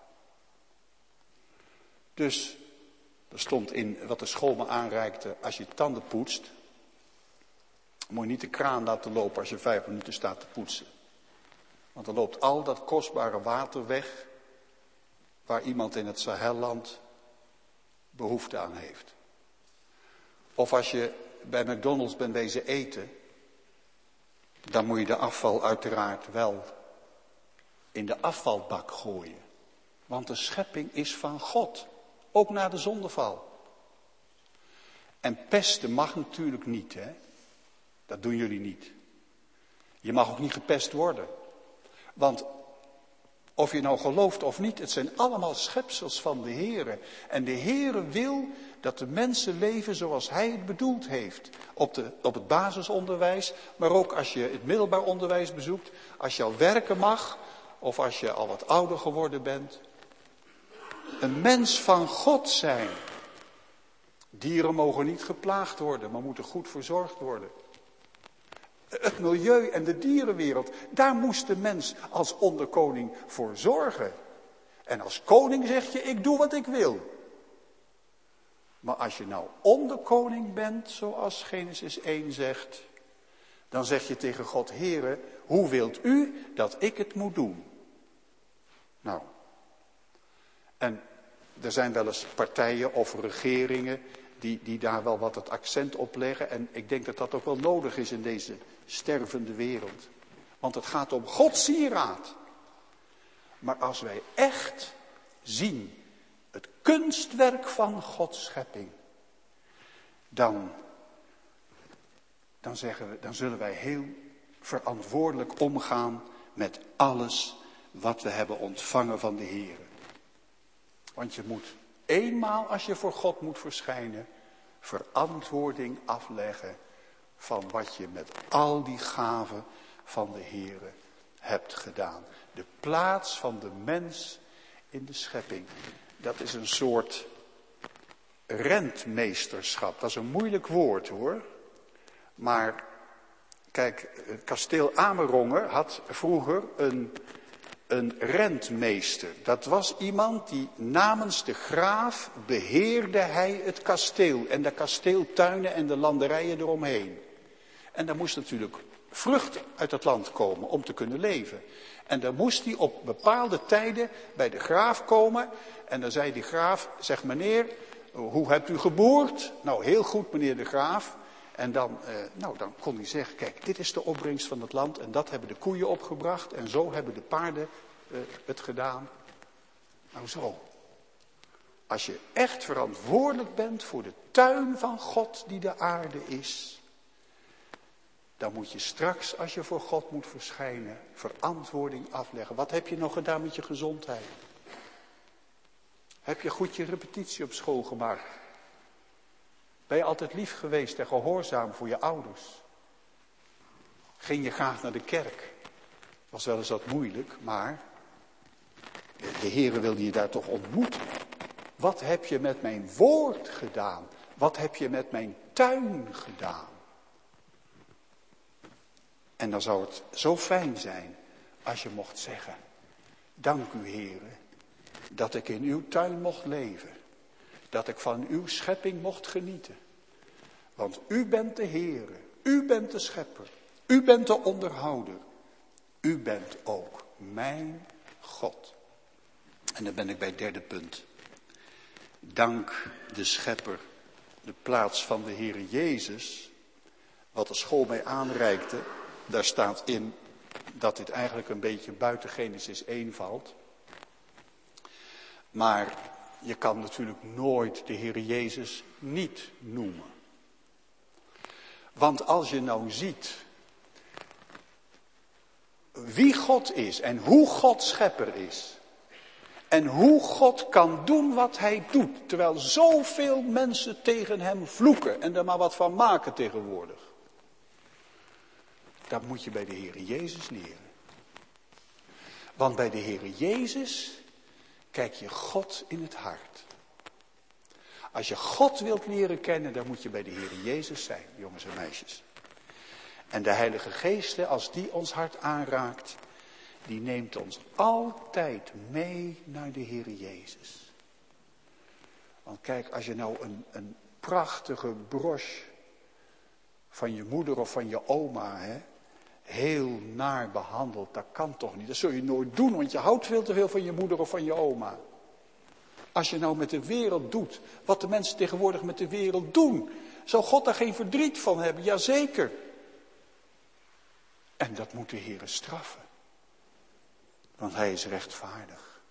Dus, er stond in wat de school me aanreikte, als je tanden poetst, moet je niet de kraan laten lopen als je 5 minuten staat te poetsen. Want dan loopt al dat kostbare water weg, waar iemand in het Sahelland behoefte aan heeft. Of als je bij McDonald's bent wezen eten, dan moet je de afval uiteraard wel in de afvalbak gooien. Want de schepping is van God, ook na de zondeval. En pesten mag natuurlijk niet, hè. Dat doen jullie niet. Je mag ook niet gepest worden. Want of je nou gelooft of niet, het zijn allemaal schepsels van de Heere. En de Heere wil dat de mensen leven zoals Hij het bedoeld heeft. Op het basisonderwijs, maar ook als je het middelbaar onderwijs bezoekt. Als je al werken mag, of als je al wat ouder geworden bent. Een mens van God zijn. Dieren mogen niet geplaagd worden, maar moeten goed verzorgd worden. Het milieu en de dierenwereld, daar moest de mens als onderkoning voor zorgen. En als koning zeg je, ik doe wat ik wil. Maar als je nou onderkoning bent, zoals Genesis 1 zegt, dan zeg je tegen God, Heere, hoe wilt u dat ik het moet doen? Nou, en er zijn wel eens partijen of regeringen die daar wel wat het accent op leggen. En ik denk dat dat ook wel nodig is in deze stervende wereld. Want het gaat om Gods sieraad. Maar als wij echt zien het kunstwerk van Gods schepping, dan zullen wij heel verantwoordelijk omgaan met alles wat we hebben ontvangen van de Heer. Want je moet eenmaal, als je voor God moet verschijnen, verantwoording afleggen van wat je met al die gaven van de Heere hebt gedaan. De plaats van de mens in de schepping. Dat is een soort rentmeesterschap. Dat is een moeilijk woord hoor. Maar kijk, het kasteel Amerongen had vroeger een rentmeester. Dat was iemand die namens de graaf beheerde hij het kasteel. En de kasteeltuinen en de landerijen eromheen. En daar moest natuurlijk vrucht uit het land komen om te kunnen leven. En dan moest hij op bepaalde tijden bij de graaf komen. En dan zei die graaf, zeg meneer, hoe hebt u geboerd? Nou, heel goed meneer de graaf. En dan kon hij zeggen, kijk, dit is de opbrengst van het land. En dat hebben de koeien opgebracht. En zo hebben de paarden het gedaan. Nou zo. Als je echt verantwoordelijk bent voor de tuin van God die de aarde is, dan moet je straks, als je voor God moet verschijnen, verantwoording afleggen. Wat heb je nog gedaan met je gezondheid? Heb je goed je repetitie op school gemaakt? Ben je altijd lief geweest en gehoorzaam voor je ouders? Ging je graag naar de kerk? Was wel eens wat moeilijk, maar de Heere wilde je daar toch ontmoeten. Wat heb je met mijn woord gedaan? Wat heb je met mijn tuin gedaan? En dan zou het zo fijn zijn als je mocht zeggen, dank u Heere, dat ik in uw tuin mocht leven. Dat ik van uw schepping mocht genieten. Want u bent de Heere, u bent de schepper, u bent de onderhouder. U bent ook mijn God. En dan ben ik bij het derde punt. Dank de schepper, de plaats van de Heere Jezus, wat de school mij aanreikte, daar staat in dat dit eigenlijk een beetje buiten Genesis 1 valt. Maar je kan natuurlijk nooit de Heere Jezus niet noemen. Want als je nou ziet wie God is en hoe God schepper is. En hoe God kan doen wat hij doet. Terwijl zoveel mensen tegen hem vloeken en er maar wat van maken tegenwoordig. Dat moet je bij de Heere Jezus leren. Want bij de Heere Jezus kijk je God in het hart. Als je God wilt leren kennen, dan moet je bij de Heere Jezus zijn, jongens en meisjes. En de Heilige Geest, als die ons hart aanraakt, die neemt ons altijd mee naar de Heere Jezus. Want kijk, als je nou een prachtige broche van je moeder of van je oma, heel naar behandelt, dat kan toch niet. Dat zul je nooit doen, want je houdt veel te veel van je moeder of van je oma. Als je nou met de wereld doet, wat de mensen tegenwoordig met de wereld doen, zou God daar geen verdriet van hebben? Jazeker. En dat moet de Heere straffen. Want hij is rechtvaardig.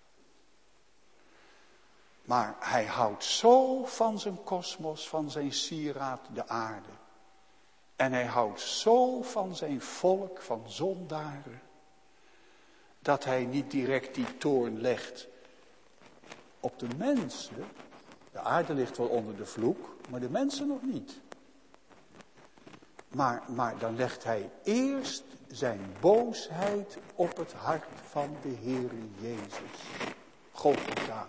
Maar hij houdt zo van zijn kosmos, van zijn sieraad, de aarde. En hij houdt zo van zijn volk, van zondaren. Dat hij niet direct die toorn legt op de mensen. De aarde ligt wel onder de vloek, maar de mensen nog niet. Maar dan legt hij eerst zijn boosheid op het hart van de Heere Jezus. Golgotha.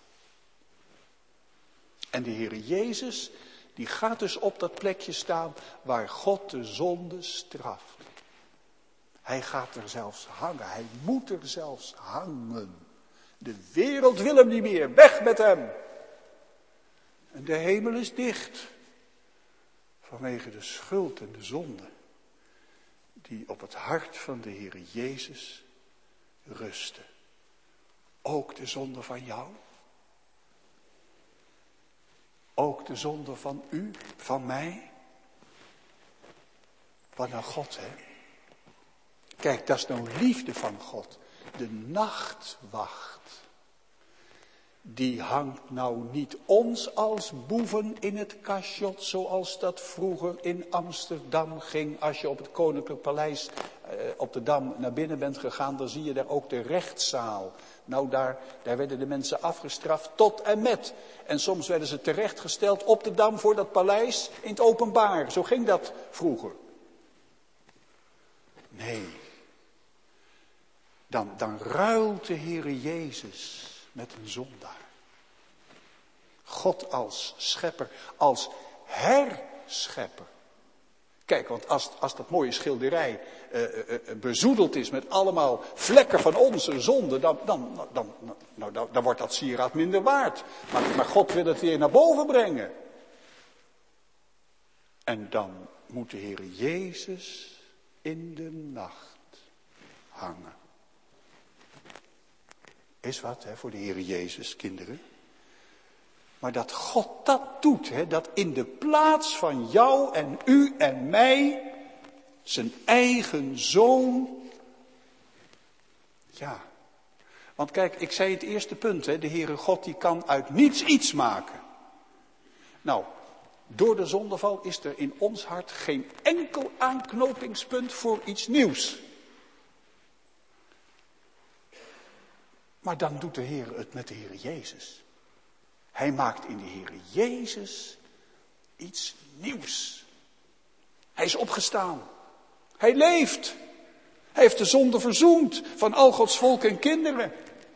En de Heere Jezus, die gaat dus op dat plekje staan waar God de zonde straft. Hij gaat er zelfs hangen. Hij moet er zelfs hangen. De wereld wil hem niet meer. Weg met hem. En de hemel is dicht. Vanwege de schuld en de zonde. Die op het hart van de Heere Jezus rusten. Ook de zonde van jou. Ook de zonde van u, van mij. Wat nou God, hè? Kijk, dat is nou liefde van God. De nachtwacht. Die hangt nou niet ons als boeven in het cachot, zoals dat vroeger in Amsterdam ging. Als je op het Koninklijk Paleis op de Dam naar binnen bent gegaan, dan zie je daar ook de rechtszaal. Nou, daar werden de mensen afgestraft tot en met. En soms werden ze terechtgesteld op de Dam voor dat paleis in het openbaar. Zo ging dat vroeger. Nee. Dan ruilt de Heere Jezus met een zondaar. God als schepper, als herschepper. Kijk, want als dat mooie schilderij bezoedeld is met allemaal vlekken van onze zonde, dan wordt dat sieraad minder waard. Maar God wil het weer naar boven brengen. En dan moet de Heere Jezus in de nacht hangen. Is wat, voor de Heere Jezus, kinderen. Maar dat God dat doet, dat in de plaats van jou en u en mij, zijn eigen zoon. Ja, want kijk, ik zei het eerste punt, de Heere God die kan uit niets iets maken. Nou, door de zondeval is er in ons hart geen enkel aanknopingspunt voor iets nieuws. Maar dan doet de Heer het met de Heere Jezus. Hij maakt in de Heere Jezus iets nieuws. Hij is opgestaan. Hij leeft. Hij heeft de zonde verzoend van al Gods volk en kinderen.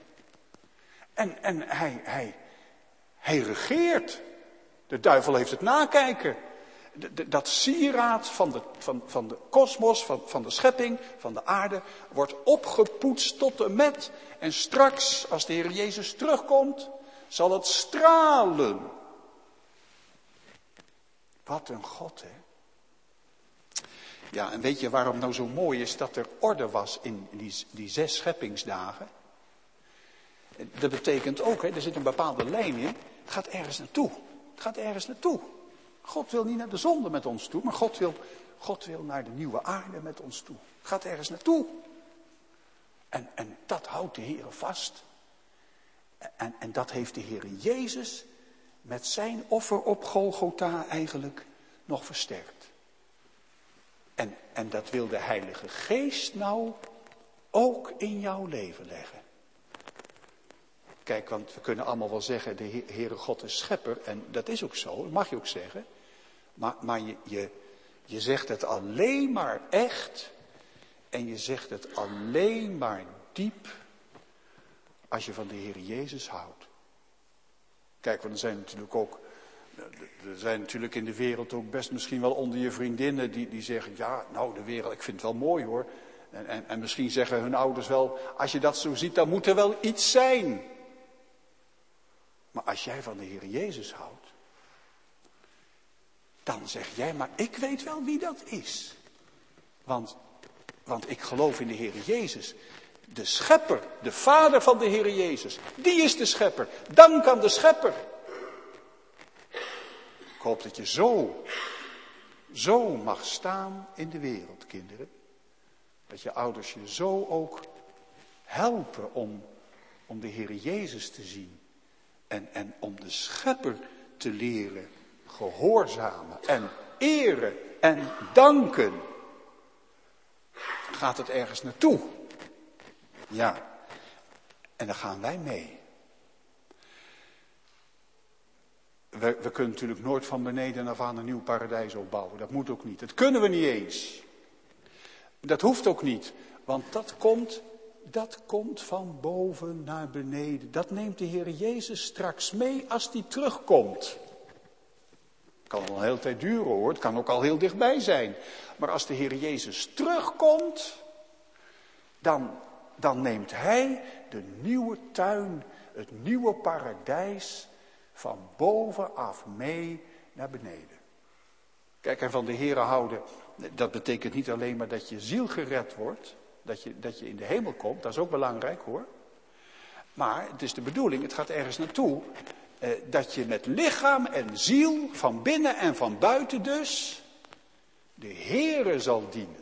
En hij regeert. De duivel heeft het nakijken. Dat sieraad van de kosmos, van de schepping, van de aarde, wordt opgepoetst tot en met. En straks, als de Heer Jezus terugkomt, zal het stralen. Wat een God, hè. Ja, en weet je waarom nou zo mooi is dat er orde was in die 6 scheppingsdagen? Dat betekent ook, er zit een bepaalde lijn in. Het gaat ergens naartoe. Het gaat ergens naartoe. God wil niet naar de zonde met ons toe, maar God wil naar de nieuwe aarde met ons toe. Het gaat ergens naartoe. En dat houdt de Heer vast. En dat heeft de Heer Jezus met zijn offer op Golgotha eigenlijk nog versterkt. En dat wil de Heilige Geest nou ook in jouw leven leggen. Kijk, want we kunnen allemaal wel zeggen, de Heere God is schepper. En dat is ook zo, dat mag je ook zeggen. Maar je zegt het alleen maar echt. En je zegt het alleen maar diep. Als je van de Heere Jezus houdt. Kijk, want er zijn natuurlijk in de wereld ook best misschien wel onder je vriendinnen die zeggen, ja, nou de wereld, ik vind het wel mooi hoor. En misschien zeggen hun ouders wel, als je dat zo ziet, dan moet er wel iets zijn. Maar als jij van de Heer Jezus houdt, dan zeg jij, maar ik weet wel wie dat is. Want ik geloof in de Heer Jezus. De schepper, de vader van de Heer Jezus, die is de schepper. Dank aan de schepper. Ik hoop dat je zo mag staan in de wereld, kinderen. Dat je ouders je zo ook helpen om de Heer Jezus te zien. En om de schepper te leren gehoorzamen en eren en danken. Gaat het ergens naartoe? Ja, en dan gaan wij mee. We kunnen natuurlijk nooit van beneden af aan een nieuw paradijs opbouwen. Dat moet ook niet. Dat kunnen we niet eens. Dat hoeft ook niet. Want dat komt van boven naar beneden. Dat neemt de Heer Jezus straks mee als hij terugkomt. Het kan al een hele tijd duren hoor. Het kan ook al heel dichtbij zijn. Maar als de Heer Jezus terugkomt, dan neemt hij de nieuwe tuin, het nieuwe paradijs van bovenaf mee naar beneden. Kijk, en van de Heere houden, dat betekent niet alleen maar dat je ziel gered wordt, dat je in de hemel komt, dat is ook belangrijk hoor. Maar het is de bedoeling, het gaat ergens naartoe, dat je met lichaam en ziel, van binnen en van buiten dus, de Heere zal dienen.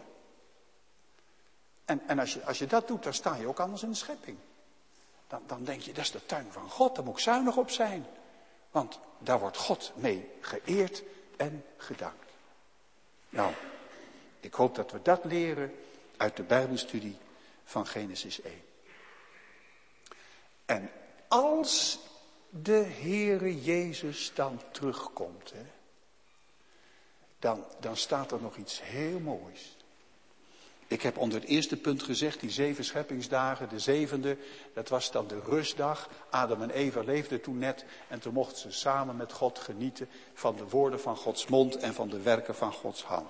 En als je dat doet, dan sta je ook anders in de schepping. Dan denk je, dat is de tuin van God, daar moet ik zuinig op zijn. Want daar wordt God mee geëerd en gedankt. Nou, ik hoop dat we dat leren uit de Bijbelstudie van Genesis 1. En als de Heere Jezus dan terugkomt, dan staat er nog iets heel moois. Ik heb onder het eerste punt gezegd, die 7 scheppingsdagen, de 7e, dat was dan de rustdag. Adam en Eva leefden toen net en toen mochten ze samen met God genieten van de woorden van Gods mond en van de werken van Gods hand.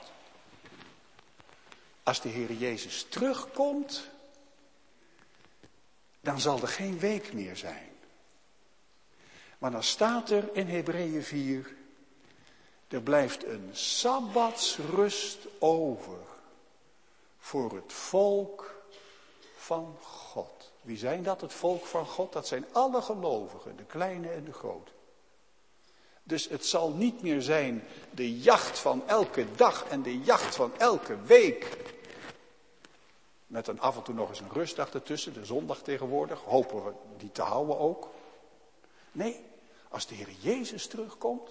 Als de Heer Jezus terugkomt, dan zal er geen week meer zijn. Maar dan staat er in Hebreeën 4, er blijft een sabbatsrust over voor het volk van God. Wie zijn dat, het volk van God? Dat zijn alle gelovigen, de kleine en de grote. Dus het zal niet meer zijn de jacht van elke dag en de jacht van elke week. Met dan af en toe nog eens een rustdag ertussen, de zondag tegenwoordig. Hopen we die te houden ook. Nee, als de Heer Jezus terugkomt,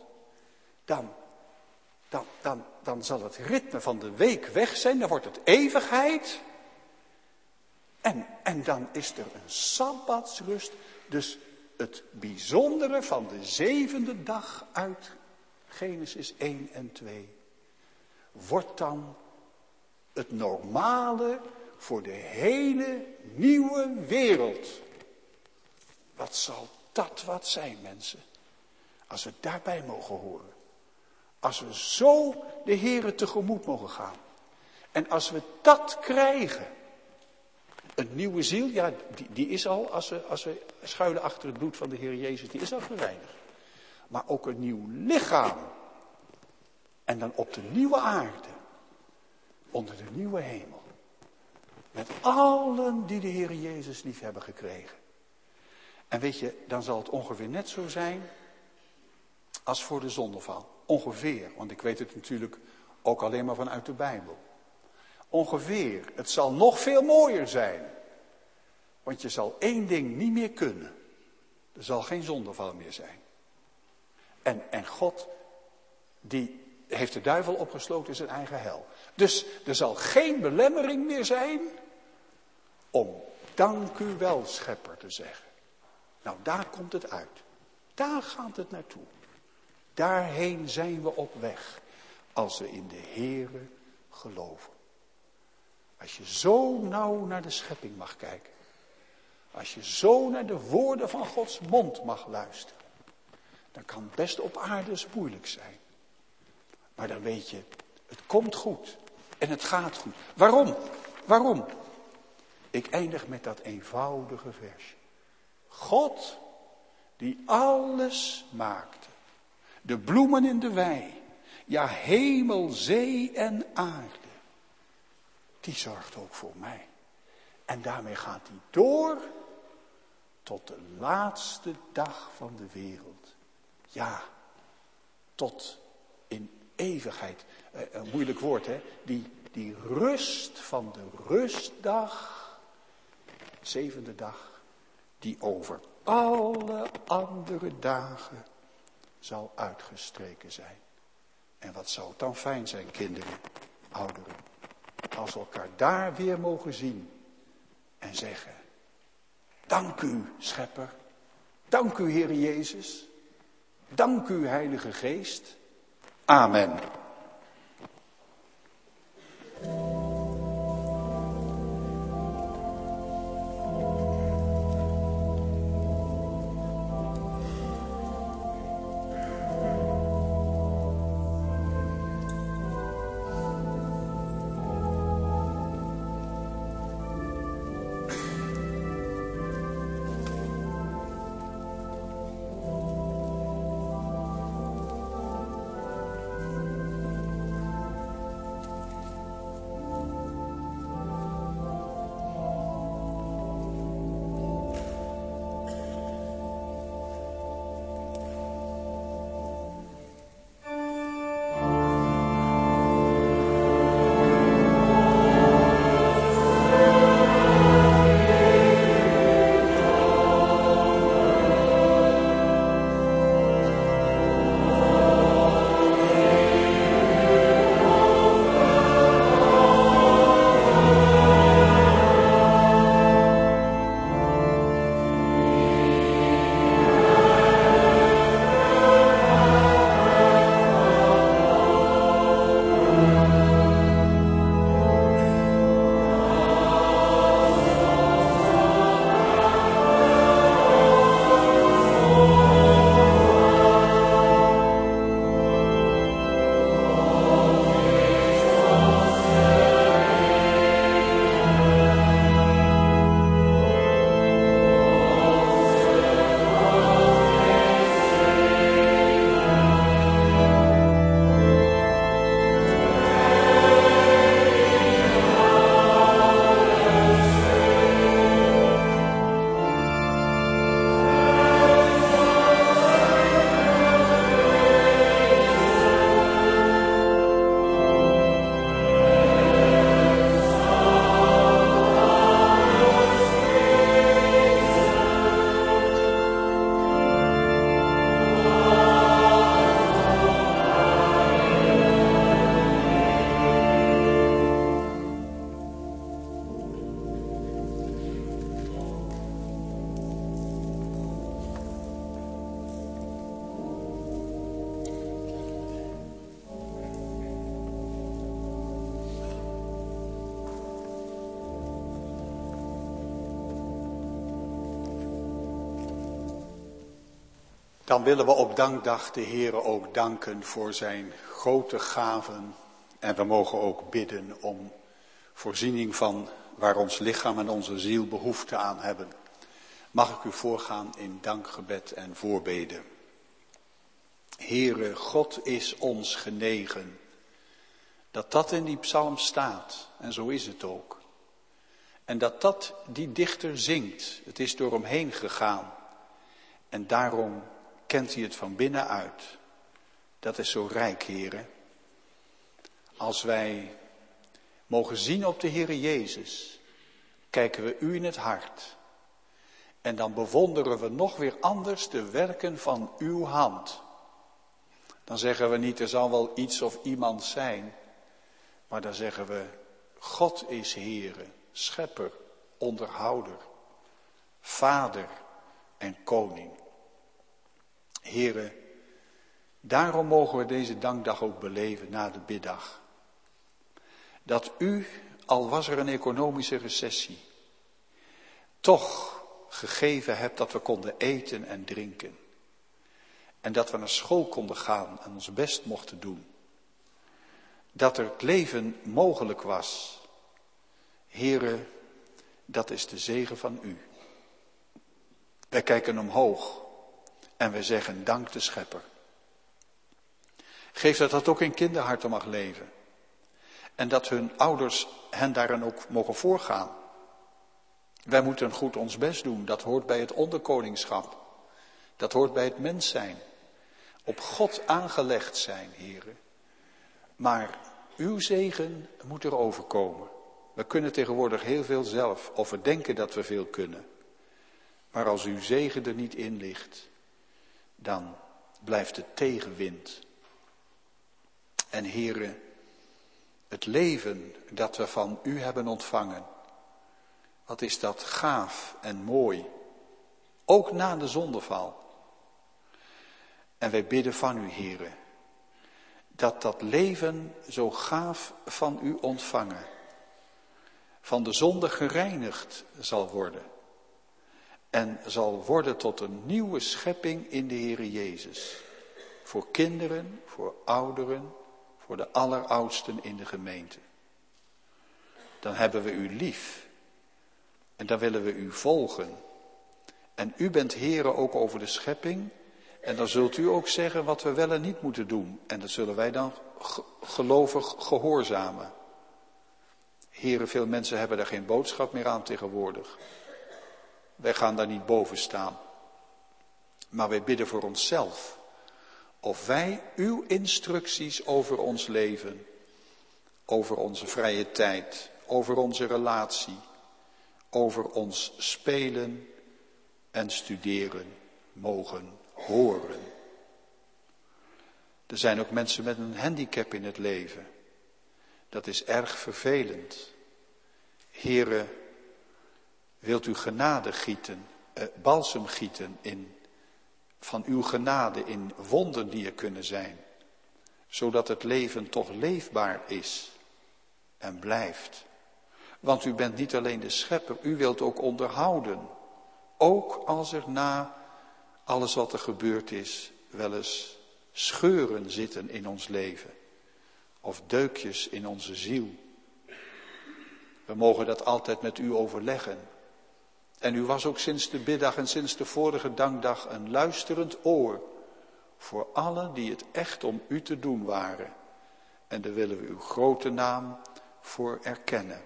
dan zal het ritme van de week weg zijn. Dan wordt het eeuwigheid. En dan is er een sabbatsrust. Dus het bijzondere van de 7e dag uit Genesis 1 en 2 wordt dan het normale voor de hele nieuwe wereld. Wat zal dat wat zijn, mensen? Als we daarbij mogen horen. Als we zo de Heere tegemoet mogen gaan. En als we dat krijgen. Een nieuwe ziel, ja, die is al, als we schuilen achter het bloed van de Heer Jezus, die is al gereinigd. Maar ook een nieuw lichaam. En dan op de nieuwe aarde. Onder de nieuwe hemel. Met allen die de Heer Jezus lief hebben gekregen. En weet je, dan zal het ongeveer net zo zijn als voor de zondeval. Ongeveer, want ik weet het natuurlijk ook alleen maar vanuit de Bijbel. Ongeveer, het zal nog veel mooier zijn. Want je zal 1 ding niet meer kunnen. Er zal geen zondeval meer zijn. En God, die heeft de duivel opgesloten in zijn eigen hel. Dus er zal geen belemmering meer zijn om dank u wel, Schepper, te zeggen. Nou, daar komt het uit. Daar gaat het naartoe. Daarheen zijn we op weg als we in de Heere geloven. Als je zo nauw naar de schepping mag kijken. Als je zo naar de woorden van Gods mond mag luisteren. Dan kan het best op aarde eens moeilijk zijn. Maar dan weet je, het komt goed. En het gaat goed. Waarom? Waarom? Ik eindig met dat eenvoudige versje. God, die alles maakte. De bloemen in de wei. Ja, hemel, zee en aarde. Die zorgt ook voor mij. En daarmee gaat hij door tot de laatste dag van de wereld. Ja, tot in eeuwigheid. Een moeilijk woord, hè? Die rust van de rustdag, 7e dag, die over alle andere dagen zal uitgestreken zijn. En wat zou het dan fijn zijn, kinderen, ouderen, als we elkaar daar weer mogen zien en zeggen: dank u, Schepper, dank u, Heer Jezus, dank u, Heilige Geest. Amen. Dan willen we op dankdag de Heere ook danken voor zijn grote gaven. En we mogen ook bidden om voorziening van waar ons lichaam en onze ziel behoefte aan hebben. Mag ik u voorgaan in dankgebed en voorbeden. Heere, God is ons genegen. Dat in die psalm staat, en zo is het ook. En dat die dichter zingt, het is door hem heen gegaan. En daarom kent hij het van binnenuit. Dat is zo rijk, Heere. Als wij mogen zien op de Heere Jezus, kijken we u in het hart. En dan bewonderen we nog weer anders de werken van uw hand. Dan zeggen we niet, er zal wel iets of iemand zijn. Maar dan zeggen we, God is Heere, schepper, onderhouder, vader en koning. Heere, daarom mogen we deze dankdag ook beleven na de biddag. Dat u, al was er een economische recessie, toch gegeven hebt dat we konden eten en drinken. En dat we naar school konden gaan en ons best mochten doen. Dat er het leven mogelijk was. Heere, dat is de zegen van u. Wij kijken omhoog en wij zeggen dank de schepper. Geef dat dat ook in kinderharten mag leven. En dat hun ouders hen daarin ook mogen voorgaan. Wij moeten goed ons best doen, dat hoort bij het onderkoningschap. Dat hoort bij het mens zijn. Op God aangelegd zijn, heren. Maar uw zegen moet er overkomen. We kunnen tegenwoordig heel veel zelf, of we denken dat we veel kunnen. Maar als uw zegen er niet in ligt, dan blijft het tegenwind. En heren, het leven dat we van u hebben ontvangen, wat is dat gaaf en mooi. Ook na de zondeval. En wij bidden van u, heren, dat dat leven zo gaaf van u ontvangen, van de zonde gereinigd zal worden. En zal worden tot een nieuwe schepping in de Heere Jezus. Voor kinderen, voor ouderen, voor de alleroudsten in de gemeente. Dan hebben we u lief. En dan willen we u volgen. En u bent Heere ook over de schepping. En dan zult u ook zeggen wat we wel en niet moeten doen. En dat zullen wij dan gelovig gehoorzamen. Heere, veel mensen hebben daar geen boodschap meer aan tegenwoordig. Wij gaan daar niet boven staan. Maar wij bidden voor onszelf. Of wij uw instructies over ons leven, over onze vrije tijd, over onze relatie, over ons spelen en studeren mogen horen. Er zijn ook mensen met een handicap in het leven. Dat is erg vervelend. Heere, wilt u genade gieten, balsem gieten van uw genade in wonden die er kunnen zijn. Zodat het leven toch leefbaar is en blijft. Want u bent niet alleen de schepper, u wilt ook onderhouden. Ook als er na alles wat er gebeurd is wel eens scheuren zitten in ons leven. Of deukjes in onze ziel. We mogen dat altijd met u overleggen. En u was ook sinds de biddag en sinds de vorige dankdag een luisterend oor voor allen die het echt om u te doen waren. En daar willen we uw grote naam voor erkennen.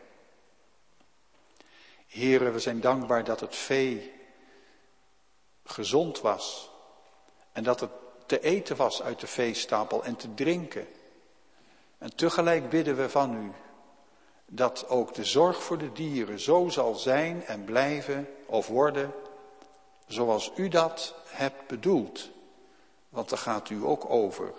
Heren, we zijn dankbaar dat het vee gezond was. En dat het te eten was uit de veestapel en te drinken. En tegelijk bidden we van u dat ook de zorg voor de dieren zo zal zijn en blijven of worden zoals u dat hebt bedoeld. Want daar gaat u ook over.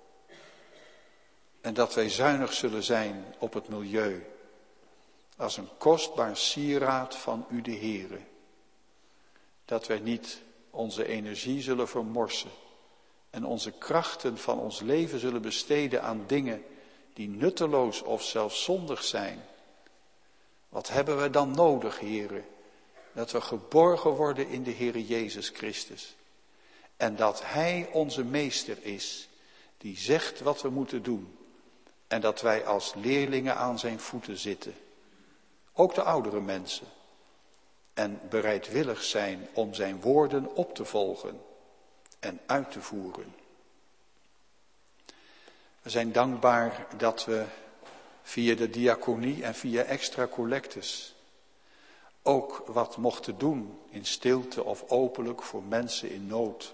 En dat wij zuinig zullen zijn op het milieu. Als een kostbaar sieraad van u de Heere. Dat wij niet onze energie zullen vermorsen. En onze krachten van ons leven zullen besteden aan dingen die nutteloos of zelfs zondig zijn. Wat hebben we dan nodig, Heere? Dat we geborgen worden in de Heere Jezus Christus. En dat Hij onze meester is, die zegt wat we moeten doen. En dat wij als leerlingen aan zijn voeten zitten. Ook de oudere mensen. En bereidwillig zijn om zijn woorden op te volgen en uit te voeren. We zijn dankbaar dat we via de diaconie en via extra collectes ook wat mochten doen in stilte of openlijk voor mensen in nood.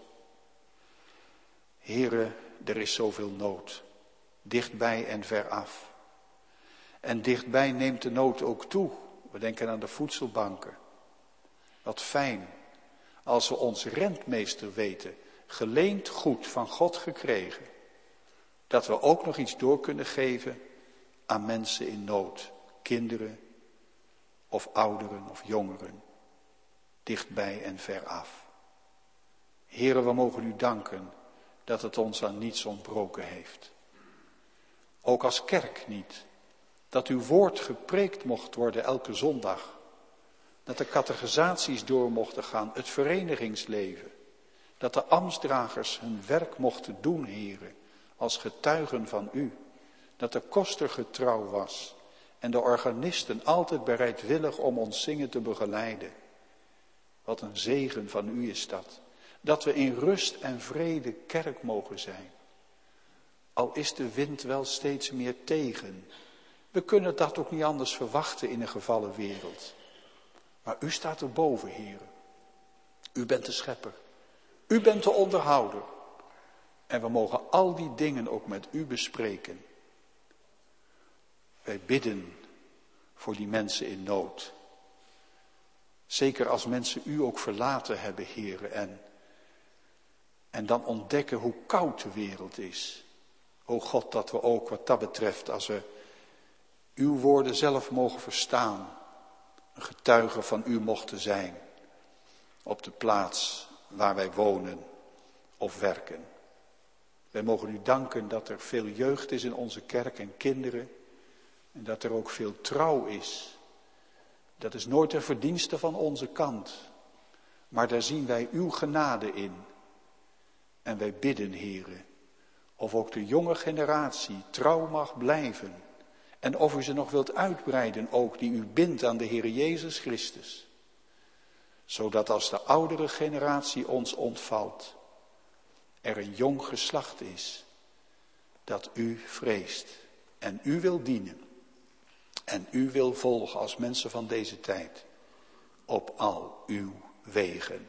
Heere, er is zoveel nood, dichtbij en veraf. En dichtbij neemt de nood ook toe. We denken aan de voedselbanken. Wat fijn als we ons rentmeester weten, geleend goed van God gekregen. Dat we ook nog iets door kunnen geven aan mensen in nood. Kinderen of ouderen of jongeren. Dichtbij en veraf. Heere, we mogen u danken dat het ons aan niets ontbroken heeft. Ook als kerk niet. Dat uw woord gepreekt mocht worden elke zondag. Dat de catechisaties door mochten gaan, het verenigingsleven. Dat de ambtsdragers hun werk mochten doen, Heere, als getuigen van u. Dat de koster getrouw was en de organisten altijd bereidwillig om ons zingen te begeleiden. Wat een zegen van u is dat. Dat we in rust en vrede kerk mogen zijn. Al is de wind wel steeds meer tegen. We kunnen dat ook niet anders verwachten in een gevallen wereld. Maar u staat erboven, Heere. U bent de schepper. U bent de onderhouder. En we mogen al die dingen ook met u bespreken. Wij bidden voor die mensen in nood. Zeker als mensen u ook verlaten hebben, Heere. En dan ontdekken hoe koud de wereld is. O God, dat we ook wat dat betreft, als we uw woorden zelf mogen verstaan, een getuige van u mochten zijn. Op de plaats waar wij wonen of werken. Wij mogen u danken dat er veel jeugd is in onze kerk en kinderen. En dat er ook veel trouw is. Dat is nooit een verdienste van onze kant. Maar daar zien wij uw genade in. En wij bidden, Heere, of ook de jonge generatie trouw mag blijven. En of u ze nog wilt uitbreiden ook, die u bindt aan de Heere Jezus Christus. Zodat als de oudere generatie ons ontvalt, er een jong geslacht is, dat u vreest en u wil dienen. En u wil volgen als mensen van deze tijd op al uw wegen.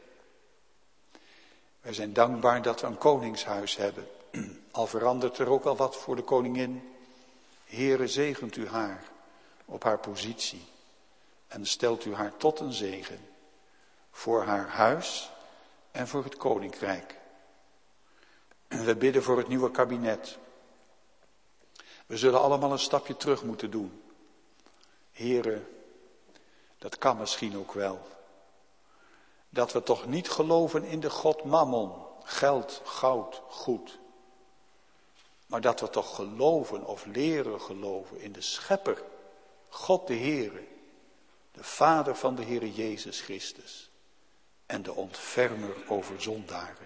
Wij zijn dankbaar dat we een koningshuis hebben. Al verandert er ook wel wat voor de koningin. Heere, zegent u haar op haar positie. En stelt u haar tot een zegen. Voor haar huis en voor het koninkrijk. We bidden voor het nieuwe kabinet. We zullen allemaal een stapje terug moeten doen. Heere, dat kan misschien ook wel. Dat we toch niet geloven in de God Mammon, geld, goud, goed. Maar dat we toch geloven of leren geloven in de Schepper, God de Heere, de Vader van de Heere Jezus Christus en de ontfermer over zondaren.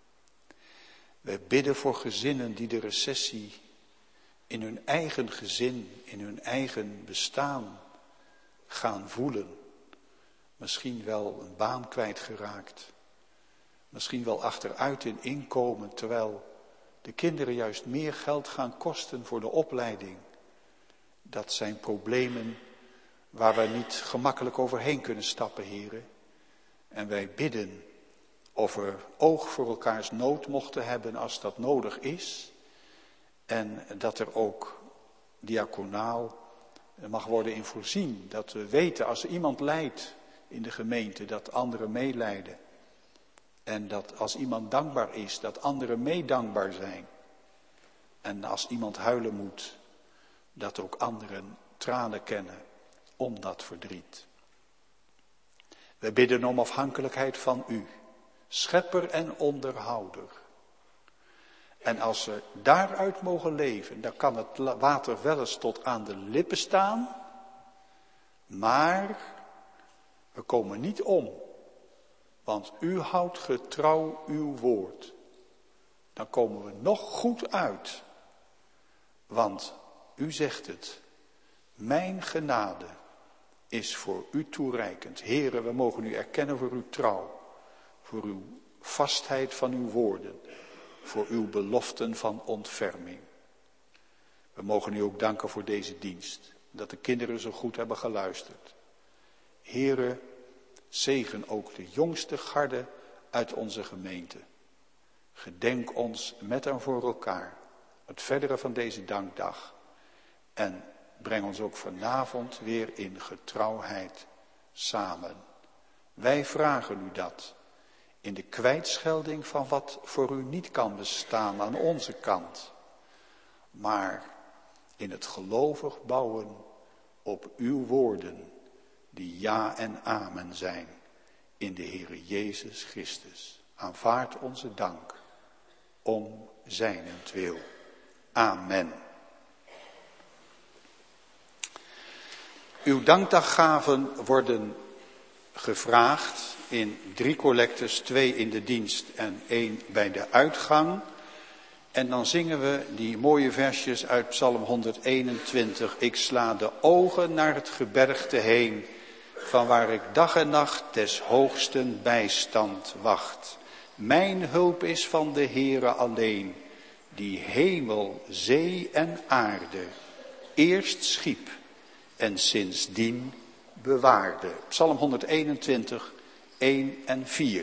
Wij bidden voor gezinnen die de recessie in hun eigen gezin, in hun eigen bestaan gaan voelen. Misschien wel een baan kwijtgeraakt. Misschien wel achteruit in inkomen, terwijl de kinderen juist meer geld gaan kosten voor de opleiding. Dat zijn problemen waar wij niet gemakkelijk overheen kunnen stappen, heren. En wij bidden of we oog voor elkaars nood mochten hebben als dat nodig is. En dat er ook diaconaal mag worden in voorzien. Dat we weten als er iemand lijdt in de gemeente, dat anderen meelijden. En dat als iemand dankbaar is, dat anderen meedankbaar zijn. En als iemand huilen moet, dat ook anderen tranen kennen om dat verdriet. We bidden om afhankelijkheid van u, schepper en onderhouder. En als we daaruit mogen leven, dan kan het water wel eens tot aan de lippen staan. Maar we komen niet om. Want u houdt getrouw uw woord. Dan komen we nog goed uit. Want u zegt het. Mijn genade is voor u toereikend. Heren, we mogen u erkennen voor uw trouw. Voor uw vastheid van uw woorden. Voor uw beloften van ontferming. We mogen u ook danken voor deze dienst. Dat de kinderen zo goed hebben geluisterd. Heren, zegen ook de jongste garde uit onze gemeente. Gedenk ons met en voor elkaar. Het verdere van deze dankdag. En breng ons ook vanavond weer in getrouwheid samen. Wij vragen u dat. In de kwijtschelding van wat voor u niet kan bestaan aan onze kant. maar in het gelovig bouwen op uw woorden, die ja en amen zijn, in de Heere Jezus Christus. Aanvaard onze dank om zijnentwil. Amen. Uw dankdaggaven worden gevraagd in 3 collectes, 2 in de dienst en 1 bij de uitgang. En dan zingen we die mooie versjes uit Psalm 121. Ik sla de ogen naar het gebergte heen, van waar ik dag en nacht des hoogsten bijstand wacht. Mijn hulp is van de Heere alleen, die hemel, zee en aarde eerst schiep en sindsdien bewaarde. Psalm 121, 1 en 4.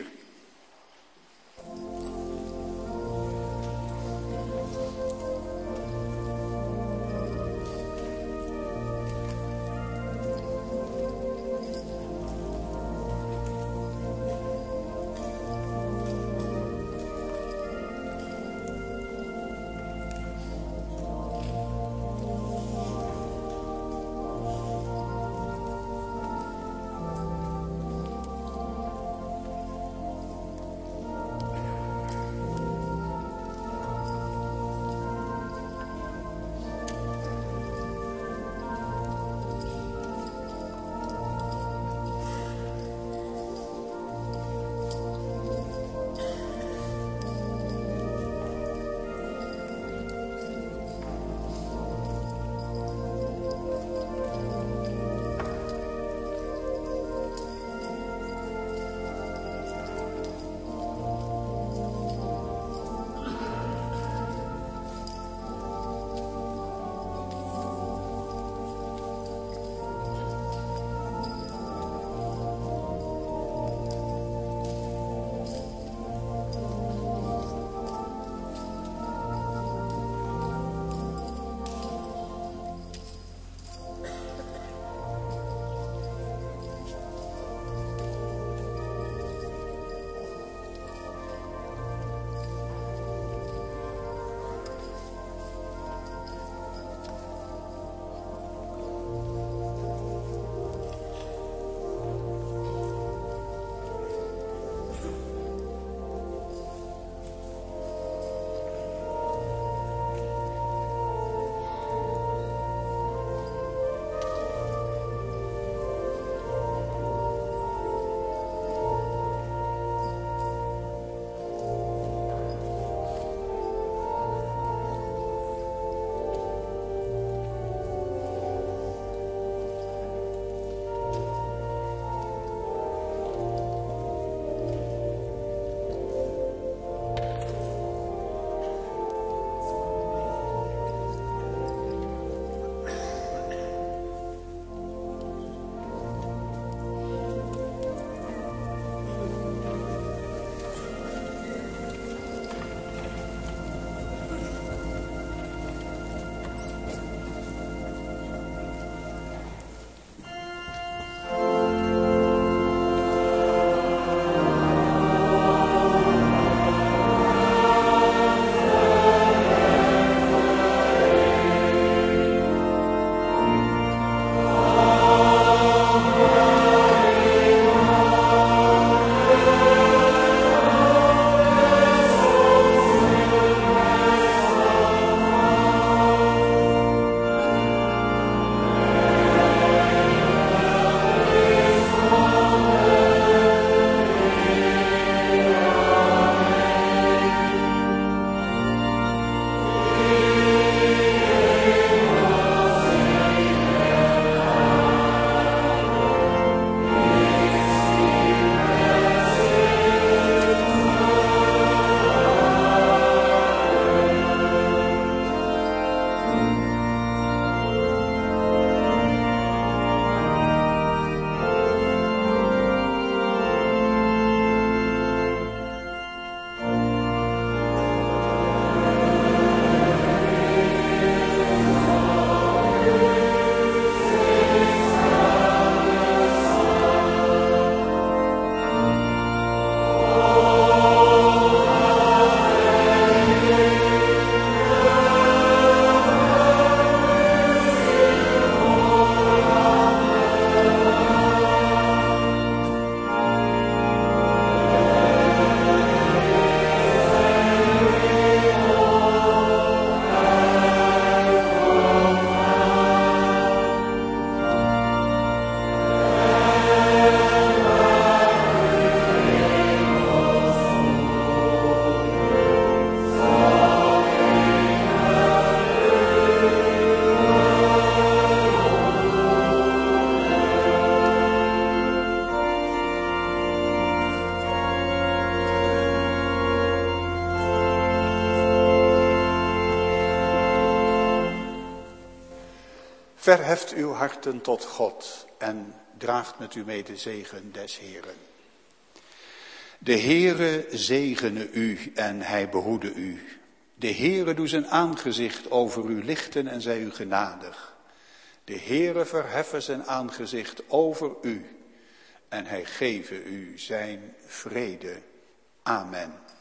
Verheft uw harten tot God en draagt met u mee de zegen des Heeren. De Heere zegene u en hij behoede u. De Heere doe zijn aangezicht over u lichten en zij u genadig. De Heere verheffen zijn aangezicht over u en hij geven u zijn vrede. Amen.